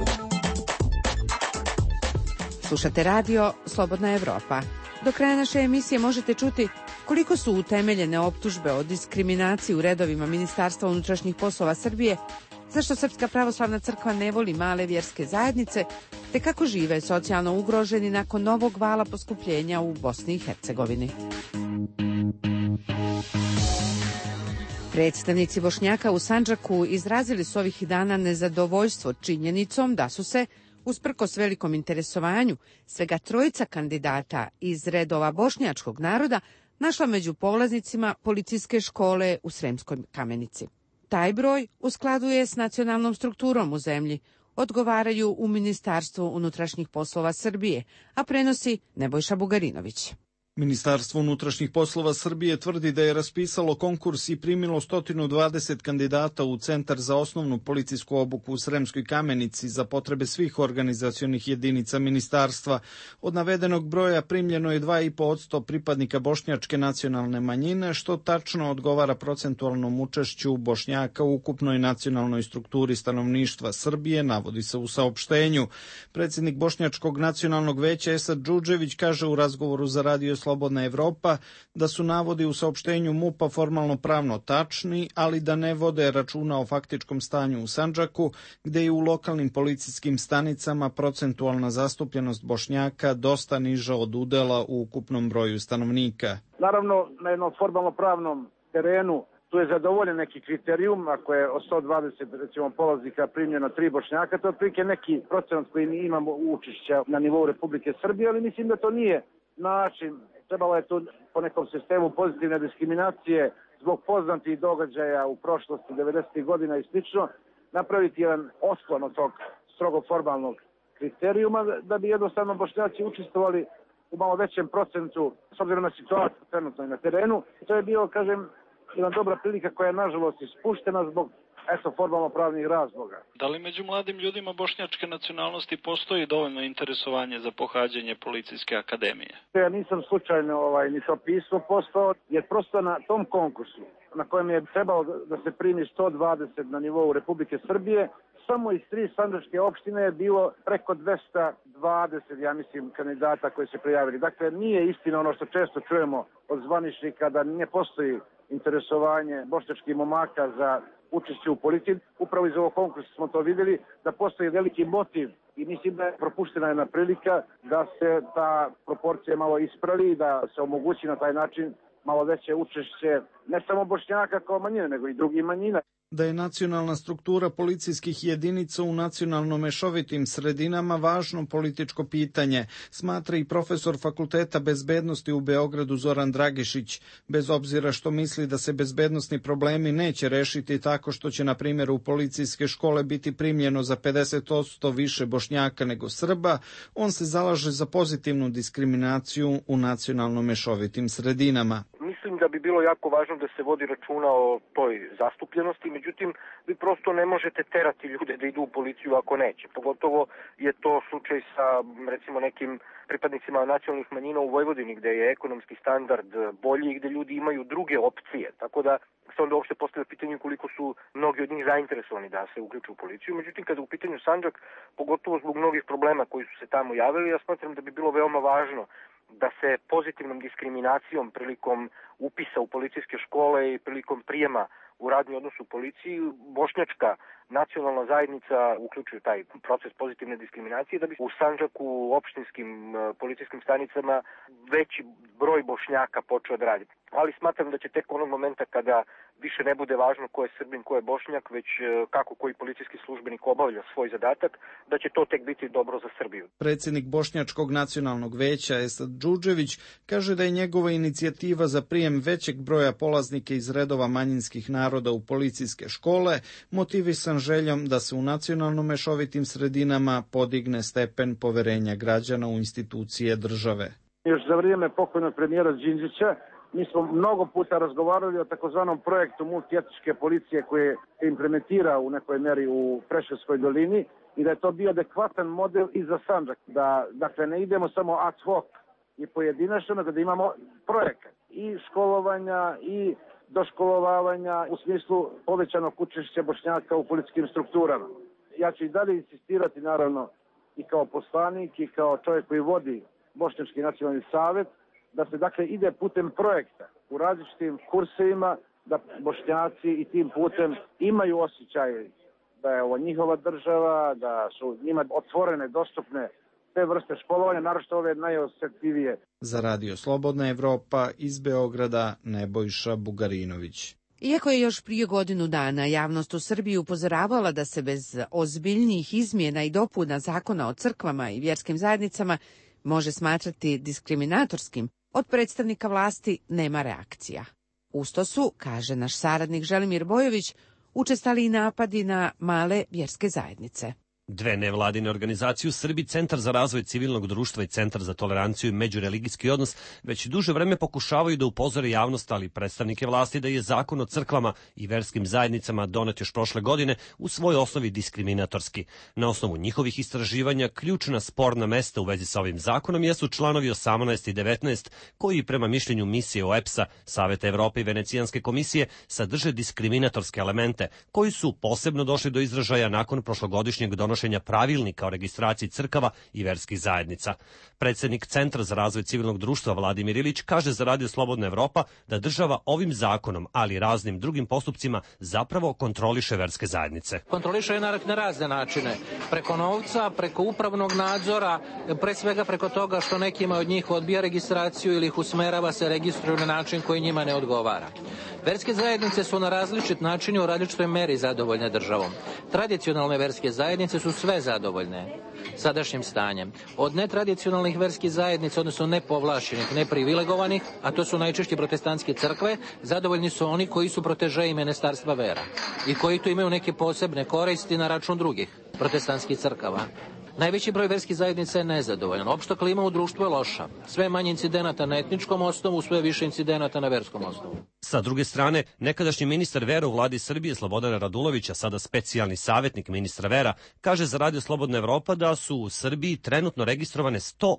Slušate Radio Slobodna Evropa. Do kraja naše emisije možete čuti koliko su utemeljene optužbe o diskriminaciji u redovima Ministarstva unutrašnjih poslova Srbije, zašto Srpska pravoslavna crkva ne voli male vjerske zajednice, te kako žive socijalno ugroženi nakon novog vala poskupljenja u Bosni i Hercegovini. Predstavnici Bošnjaka u Sandžaku izrazili su ovih dana nezadovoljstvo činjenicom da su se, usprkos velikom interesovanju, svega trojica kandidata iz redova bošnjačkog naroda našla među polaznicima policijske škole u Sremskoj Kamenici. Taj broj u skladu je s nacionalnom strukturom u zemlji, odgovaraju u Ministarstvu unutrašnjih poslova Srbije, a prenosi Nebojša Bugarinović. Ministarstvo unutrašnjih poslova Srbije tvrdi da je raspisalo konkurs i primilo 120 kandidata u Centar za osnovnu policijsku obuku u Sremskoj Kamenici za potrebe svih organizacionih jedinica ministarstva. Od navedenog broja primljeno je 2,5% pripadnika bošnjačke nacionalne manjine, što tačno odgovara procentualnom učešću Bošnjaka u ukupnoj nacionalnoj strukturi stanovništva Srbije, navodi se u saopštenju. Predsjednik Bošnjačkog nacionalnog veća Esad Džudžević kaže u razgovoru za Radio Slobodna Evropa da su navodi u saopštenju MUP-a formalno pravno tačni, ali da ne vode računa o faktičkom stanju u Sandžaku, gde je u lokalnim policijskim stanicama procentualna zastupljenost Bošnjaka dosta niža od udela u ukupnom broju stanovnika. Naravno, na jednom formalno pravnom terenu tu je zadovoljen neki kriterijum, ako je od 120 recimo polaznika primljeno 3 Bošnjaka, to je otprilike neki procenat koji mi imamo učešća na nivou Republike Srbije, ali mislim da to nije način. Trebalo je tu po nekom sistemu pozitivne diskriminacije zbog poznatih događaja u prošlosti 90. godina i slično, napraviti jedan otklon od tog strogo formalnog kriterijuma da bi jednostavno Bošnjaci učestvovali u malo većem procentu s obzirom na situaciju trenutno na terenu. To je bio, kažem, jedna dobra prilika koja je nažalost ispuštena zbog formalno pravnih razloga. Da li među mladim ljudima bošnjačke nacionalnosti postoji dovoljno interesovanje za pohađanje policijske akademije? Ja nisam slučajno ni to pismo postao, jer prosto na tom konkursu na kojem je trebalo da se primi 120 na nivou Republike Srbije, samo iz 3 sandžačke opštine je bilo preko 220, ja mislim, kandidata koji se prijavili. Dakle, nije istina ono što često čujemo od zvaničnika da ne postoji interesovanje bošnjačkih momaka za učešće u policiji. Upravo iz ovog konkursa smo to vidjeli, da postoji veliki motiv i mislim da je propuštena jedna prilika da se ta proporcija malo ispravi i da se omogući na taj način malo veće učešće ne samo Bošnjaka kao manjine, nego i drugih manjina. Da je nacionalna struktura policijskih jedinica u nacionalno mešovitim sredinama važno političko pitanje, smatra i profesor Fakulteta bezbednosti u Beogradu Zoran Dragišić, bez obzira što misli da se bezbednosni problemi neće rešiti tako što će, na primjer, u policijske škole biti primljeno za 50% više Bošnjaka nego Srba, on se zalaže za pozitivnu diskriminaciju u nacionalno mešovitim sredinama. Mislim da bi bilo jako važno da se vodi računa o toj zastupljenosti, međutim, vi prosto ne možete terati ljude da idu u policiju ako neće. Pogotovo je to slučaj sa, recimo, nekim pripadnicima nacionalnih manjina u Vojvodini, gde je ekonomski standard bolji i gde ljudi imaju druge opcije. Tako da se onda uopšte postavlja pitanje koliko su mnogi od njih zainteresovani da se uključu u policiju. Međutim, kada u pitanju Sandžak, pogotovo zbog mnogih problema koji su se tamo javili, ja smatram da bi bilo veoma važno da se pozitivnom diskriminacijom prilikom upisa u policijske škole i prilikom prijema u radni odnos u policiji bošnjačka nacionalna zajednica uključuje taj proces pozitivne diskriminacije da bi u Sandžaku u opštinskim policijskim stanicama veći broj Bošnjaka počeo da radi. Ali smatram da će tek onog momenta kada više ne bude važno ko je Srbin, ko je Bošnjak, već kako koji policijski službenik obavlja svoj zadatak, da će to tek biti dobro za Srbiju. Predsjednik Bošnjačkog nacionalnog veća Esad Džudžević kaže da je njegova inicijativa za prijem većeg broja polaznika iz redova manjinskih naroda u policijske škole motivisan željom da se u nacionalno mešovitim sredinama podigne stepen poverenja građana u institucije države. Još za vrijeme pokojnog premijera Đinđića mi smo mnogo puta razgovarali o takozvanom projektu multietničke policije koje se implementira u nekoj meri u Preševskoj dolini i da je to bio adekvatan model i za Sandžak. Da, dakle, ne idemo samo ad hoc i pojedinačno, nego da imamo projekat i školovanja i doškolovavanja u smislu povećanog učešća Bošnjaka u policijskim strukturama. Ja ću i dalje insistirati, naravno, i kao poslanik i kao čovjek koji vodi Bošnjački nacionalni savet, da se dakle ide putem projekta u različitim kursevima, da Bošnjaci i tim putem imaju osjećaj da je ovo njihova država, da su njima otvorene, dostupne te vrste školovanja, naročito ove najosjetljivije. Za Radio Slobodna Evropa iz Beograda Nebojša Bugarinović. Iako je još prije godinu dana javnost u Srbiji upozoravala da se bez ozbiljnijih izmjena i dopuna zakona o crkvama i vjerskim zajednicama može smatrati diskriminatorskim, Od predstavnika vlasti nema reakcija. Usto su, kaže naš saradnik Želimir Bojović, učestali i napadi na male vjerske zajednice. Dve nevladine organizacije u Srbiji, Centar za razvoj civilnog društva i Centar za toleranciju i međureligijski odnos, već duže vreme pokušavaju da upozore javnost, ali i predstavnike vlasti, da je zakon o crkvama i verskim zajednicama donet još prošle godine u svojoj osnovi diskriminatorski. Na osnovu njihovih istraživanja, ključna sporna mesta u vezi sa ovim zakonom jesu članovi 18 i 19, koji prema mišljenju misije OEBS-a, Saveta Evrope i Venecijanske komisije sadrže diskriminatorske elemente, koji su posebno došli do izražaja nakon prošlogodišnjeg donošenja pravilnika o registraciji crkava i verskih zajednica. Predsjednik Centra za razvoj civilnog društva Vladimir Ilić kaže za Radio Slobodna Evropa da država ovim zakonom, ali i raznim drugim postupcima zapravo kontroliše verske zajednice. Kontroliše na razne načine. Preko novca, preko upravnog nadzora, pre svega preko toga što nekima od njih odbija registraciju ili ih usmerava se registruju na način koji njima ne odgovara. Verske zajednice su na različit način i u različitoj meri zadovoljne državom. Tradicionalne verske zajednice su sve zadovoljne sadašnjim stanjem. Od netradicionalnih verskih zajednica, odnosno nepovlašćenih, neprivilegovanih, a to su najčešće protestantske crkve, zadovoljni su oni koji su protežeji ministarstva vera i koji tu imaju neke posebne koristi na račun drugih protestantskih crkava. Najveći broj verskih zajednica je nezadovoljan. Opšta klima u društvu je loša. Sve manje incidenata na etničkom osnovu, sve više incidenata na verskom osnovu. Sa druge strane, nekadašnji ministar vera u vladi Srbije Slobodan Radulović, a sada specijalni savjetnik ministra vera, kaže za Radio Slobodna Evropa da su u Srbiji trenutno registrovane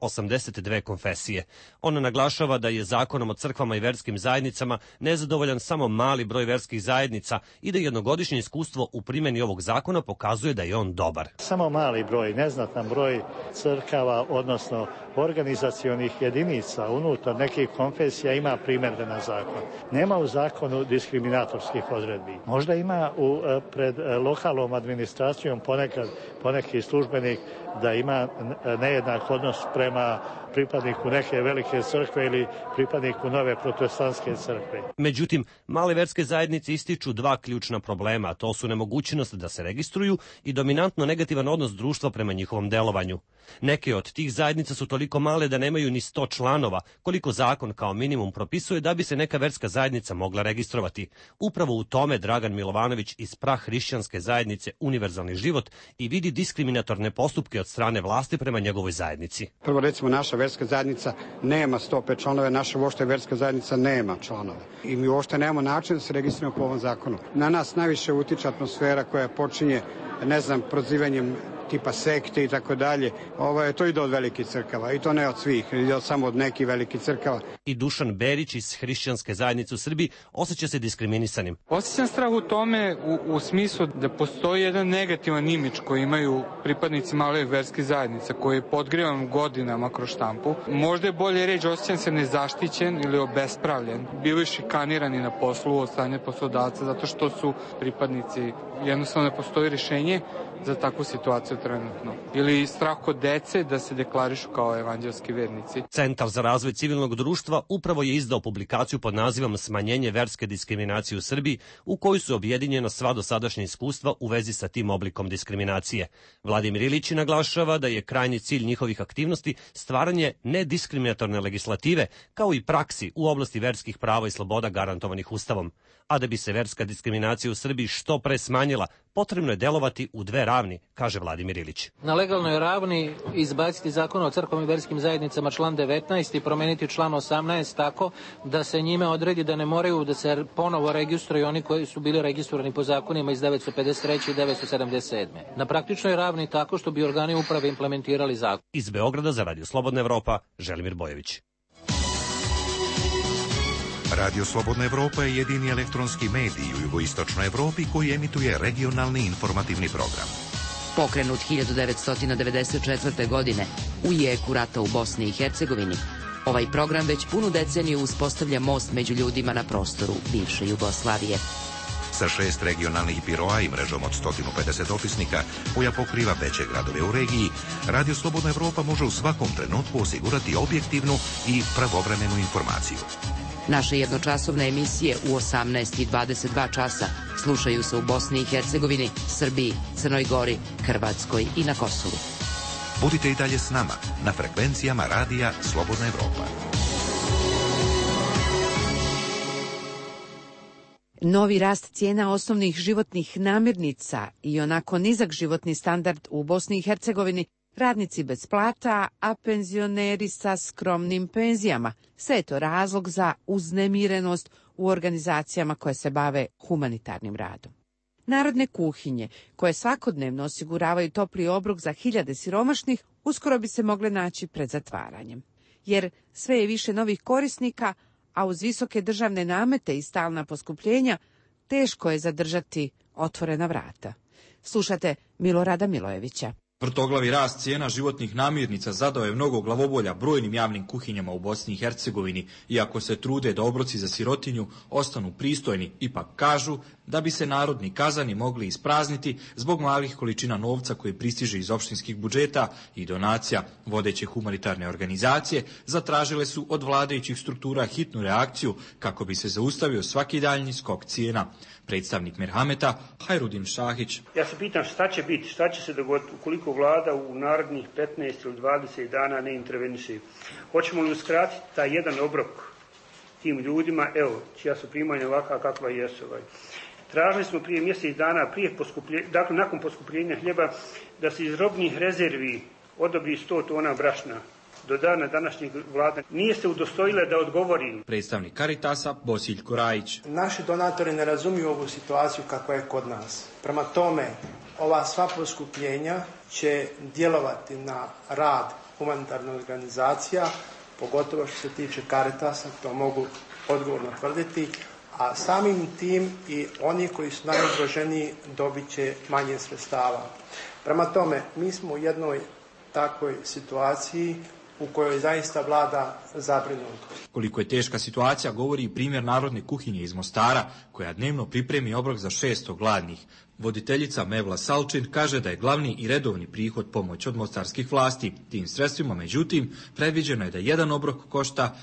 182 konfesije. On naglašava da je zakonom o crkvama i verskim zajednicama nezadovoljan samo mali broj verskih zajednica i da jednogodišnje iskustvo u primjeni ovog zakona pokazuje da je on dobar. Samo mali broj, neznatan broj crkava, odnosno organizacionih jedinica unutar nekih konfesija ima primjedbe na zakon. Nema u zakonu diskriminatorskih odredbi. Možda ima pred lokalnom administracijom poneki službenik da ima nejednak odnos prema pripadniku neke velike crkve ili pripadniku nove protestantske crkve. Međutim, male verske zajednice ističu dva ključna problema, a to su nemogućnost da se registruju i dominantno negativan odnos društva prema njihovom delovanju. Neke od tih zajednica su toliko male da nemaju ni 100 članova, koliko zakon kao minimum propisuje da bi se neka verska zajednica mogla registrovati. Upravo u tome Dragan Milovanović iz prahrišćanske zajednice Univerzalni život i vidi diskriminatorne postupke od strane vlasti prema njegovoj zajednici. Prvo, recimo, naša verska zajednica nema 105 članove, naša uopšte verska zajednica nema članove. I mi uopšte nemamo način da se registrujemo po ovom zakonu. Na nas najviše utiče atmosfera koja počinje, prozivanjem tipa sekte i tako dalje. To ide od velikih crkava i to ne od svih, ide samo od nekih velikih crkava. I Dušan Berić iz hrišćanske zajednice u Srbiji osjeća se diskriminisanim. Osjećam strah u tome u smislu da postoji jedan negativan imidž koji imaju pripadnici malih verskih zajednica koji je podgrivan godinama kroz štampu. Možda je bolje reći osjećam se nezaštićen ili obespravljen. Bili šikanirani na poslu od strane poslodavca zato što su pripadnici. Jednostavno ne postoji rješenje za takvu situaciju trenutno. Ili strah kod dece da se deklarišu kao evanđelski vernici. Centar za razvoj civilnog društva upravo je izdao publikaciju pod nazivom Smanjenje verske diskriminacije u Srbiji, u kojoj su objedinjena sva dosadašnja iskustva u vezi sa tim oblikom diskriminacije. Vladimir Ilić naglašava da je krajnji cilj njihovih aktivnosti stvaranje nediskriminatorne legislative, kao i praksi u oblasti verskih prava i sloboda garantovanih Ustavom. A da bi se verska diskriminacija u Srbiji što pre smanjila, potrebno je delovati u dve ravni, kaže Vladimir Ilić. Na legalnoj ravni izbaciti zakon o crkvama i verskim zajednicama član 19 i promeniti član 18 tako da se njime odredi da ne moraju da se ponovo registruju oni koji su bili registrovani po zakonima iz 953. i 977. Na praktičnoj ravni tako što bi organi uprave implementirali zakon. Iz Beograda za Radio Slobodna Evropa, Želimir Bojović. Radio Slobodna Evropa je jedini elektronski medij u jugoistočnoj Evropi koji emituje regionalni informativni program. Pokrenut 1994. godine u jeku rata u Bosni i Hercegovini, ovaj program već punu deceniju uspostavlja most među ljudima na prostoru bivše Jugoslavije. Sa 6 regionalnih biroa i mrežom od 150 dopisnika koja pokriva veće gradove u regiji, Radio Slobodna Evropa može u svakom trenutku osigurati objektivnu i pravovremenu informaciju. Naše jednočasovne emisije u 18 i 22 časa slušaju se u Bosni i Hercegovini, Srbiji, Crnoj Gori, Hrvatskoj i na Kosovu. Budite i dalje s nama na frekvencijama Radija Slobodna Evropa. Novi rast cijena osnovnih životnih namirnica i onako nizak životni standard u Bosni i Hercegovini, radnici bez plata, a penzioneri sa skromnim penzijama. Sve je to razlog za uznemirenost u organizacijama koje se bave humanitarnim radom. Narodne kuhinje, koje svakodnevno osiguravaju topli obrok za hiljade siromašnih, uskoro bi se mogle naći pred zatvaranjem. Jer sve je više novih korisnika, a uz visoke državne namete i stalna poskupljenja, teško je zadržati otvorena vrata. Slušate Milorada Milojevića. Vrtoglavi rast cijena životnih namirnica zadao je mnogo glavobolja brojnim javnim kuhinjama u Bosni i Hercegovini, iako se trude da obroci za sirotinju ostanu pristojni, ipak kažu da bi se narodni kazani mogli isprazniti zbog malih količina novca koji pristiže iz opštinskih budžeta i donacija. Vodeće humanitarne organizacije zatražile su od vladajućih struktura hitnu reakciju kako bi se zaustavio svaki daljnji skok cijena. Predstavnik Merhameta, Hajrudin Šahić. Ja se pitam šta će biti, šta će se dogoditi ukoliko vlada u narednih 15 ili 20 dana ne interveniše. Hoćemo li uskratiti taj jedan obrok tim ljudima, evo, čija su primanja ovakva kakva jesu. Tražili smo prije mjesec dana, dakle nakon poskupljenja hljeba, da se iz robnih rezervi odobri 100 tona brašna. Do dana današnjeg vlada nije se udostojila da odgovori. Predstavnik Caritasa, Bosiljko Rajić. Naši donatori ne razumiju ovu situaciju kakva je kod nas. Prema tome, ova sva poskupljenja će djelovati na rad humanitarnih organizacija, pogotovo što se tiče Caritasa, to mogu odgovorno tvrditi, a samim tim i oni koji su najugroženiji dobit će manje sredstava. Prema tome, mi smo u jednoj takvoj situaciji u kojoj zaista vlada zabrinutost. Koliko je teška situacija govori i primjer Narodne kuhinje iz Mostara, koja dnevno pripremi obrok za 600 gladnih. Voditeljica Mevla Salčin kaže da je glavni i redovni prihod pomoć od mostarskih vlasti. Tim sredstvima, međutim, predviđeno je da jedan obrok košta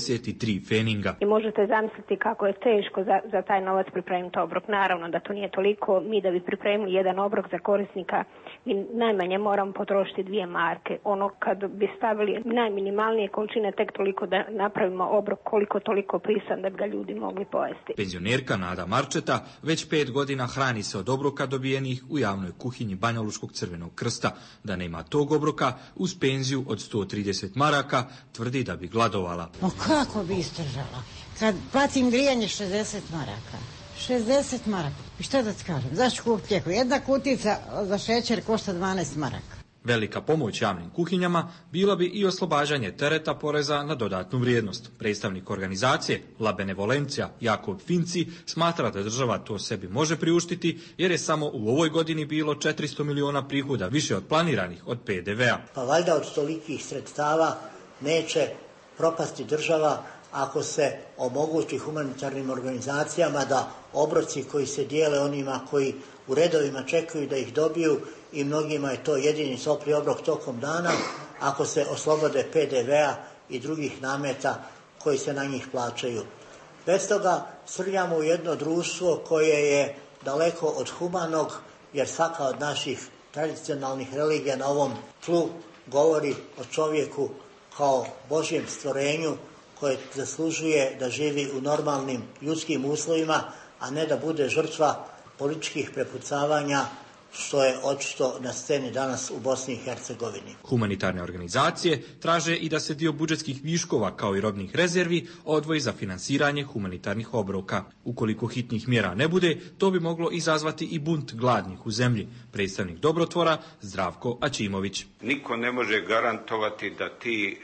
93 feninga. I možete zamisliti kako je teško za taj novac pripremiti obrok. Naravno da to nije toliko. Mi da bi pripremili jedan obrok za korisnika, mi najmanje moramo potrošiti 2 marke. Ono kad bi stavili najminimalnije količine, tek toliko da napravimo obrok koliko toliko pisan da bi ga ljudi mogli pojesti. Penzionerka Nada Marčeta već 5 godina hrani se od obroka dobijenih u javnoj kuhinji Banjalučkog Crvenog krsta. Da nema tog obroka, uz penziju od 130 maraka, tvrdi da bi gladovala. No kako bi izdržala? Kad platim grijanje 60 maraka. 60 maraka. I šta da ti kažem? Zašto kupiti lijeko? Jedna kutica za šećer košta 12 maraka. Velika pomoć javnim kuhinjama bila bi i oslobađanje tereta poreza na dodatnu vrijednost. Predstavnik organizacije La Benevolencija Jakob Finci smatra da država to sebi može priuštiti jer je samo u ovoj godini bilo 400 miliona prihoda više od planiranih od PDV-a. Pa valjda od tolikih sredstava neće propasti država ako se omogući humanitarnim organizacijama da obroci koji se dijele onima koji u redovima čekaju da ih dobiju i mnogima je to jedini topli obrok tokom dana, ako se oslobode PDV-a i drugih nameta koji se na njih plaćaju. Bez toga srljamo u jedno društvo koje je daleko od humanog, jer svaka od naših tradicionalnih religija na ovom tlu govori o čovjeku kao Božjem stvorenju koje zaslužuje da živi u normalnim ljudskim uslovima, a ne da bude žrtva političkih prepucavanja, što je očito na sceni danas u Bosni i Hercegovini. Humanitarne organizacije traže i da se dio budžetskih viškova kao i robnih rezervi odvoji za finansiranje humanitarnih obroka. Ukoliko hitnih mjera ne bude, to bi moglo izazvati i bunt gladnih u zemlji. Predstavnik Dobrotvora Zdravko Ačimović. Niko ne može garantovati da ti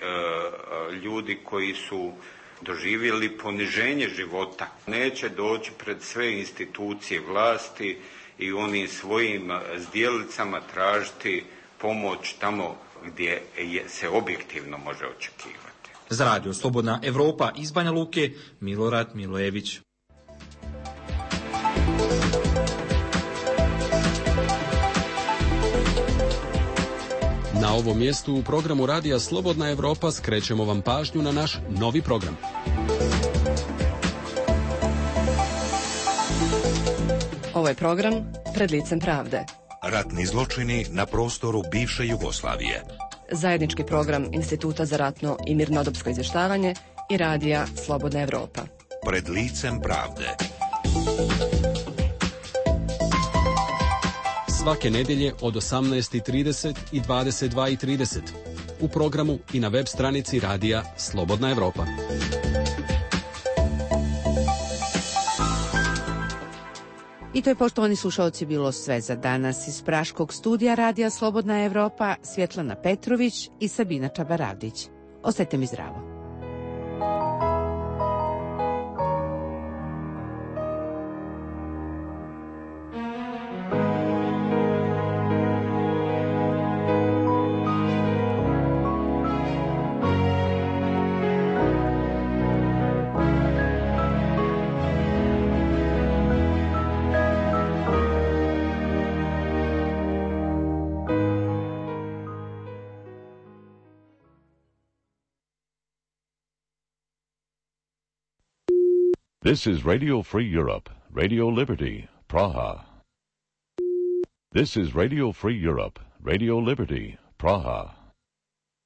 ljudi koji su doživjeli poniženje života neće doći pred sve institucije vlasti i onim svojim zdjelicama tražiti pomoć tamo gdje se objektivno može očekivati. Za Radio Slobodna Evropa iz Banja Luke, Milorad Milojević. Na ovom mjestu u programu Radija Slobodna Evropa skrećemo vam pažnju na naš novi program. Ovo je program Pred licem pravde. Ratni zločini na prostoru bivše Jugoslavije. Zajednički program Instituta za ratno i mirnodopsko izvještavanje i Radija Slobodna Evropa. Pred licem pravde. Svake nedjelje od 18:30 i 22:30 u programu i na web stranici radija Slobodna Evropa. I to je, poštovani slušalci, bilo sve za danas. Iz Praškog studija radija Slobodna Evropa, Svjetlana Petrović i Sabina Čabaradić. Ostajte mi zdravo. This is Radio Free Europe, Radio Liberty, Praha. This is Radio Free Europe, Radio Liberty, Praha.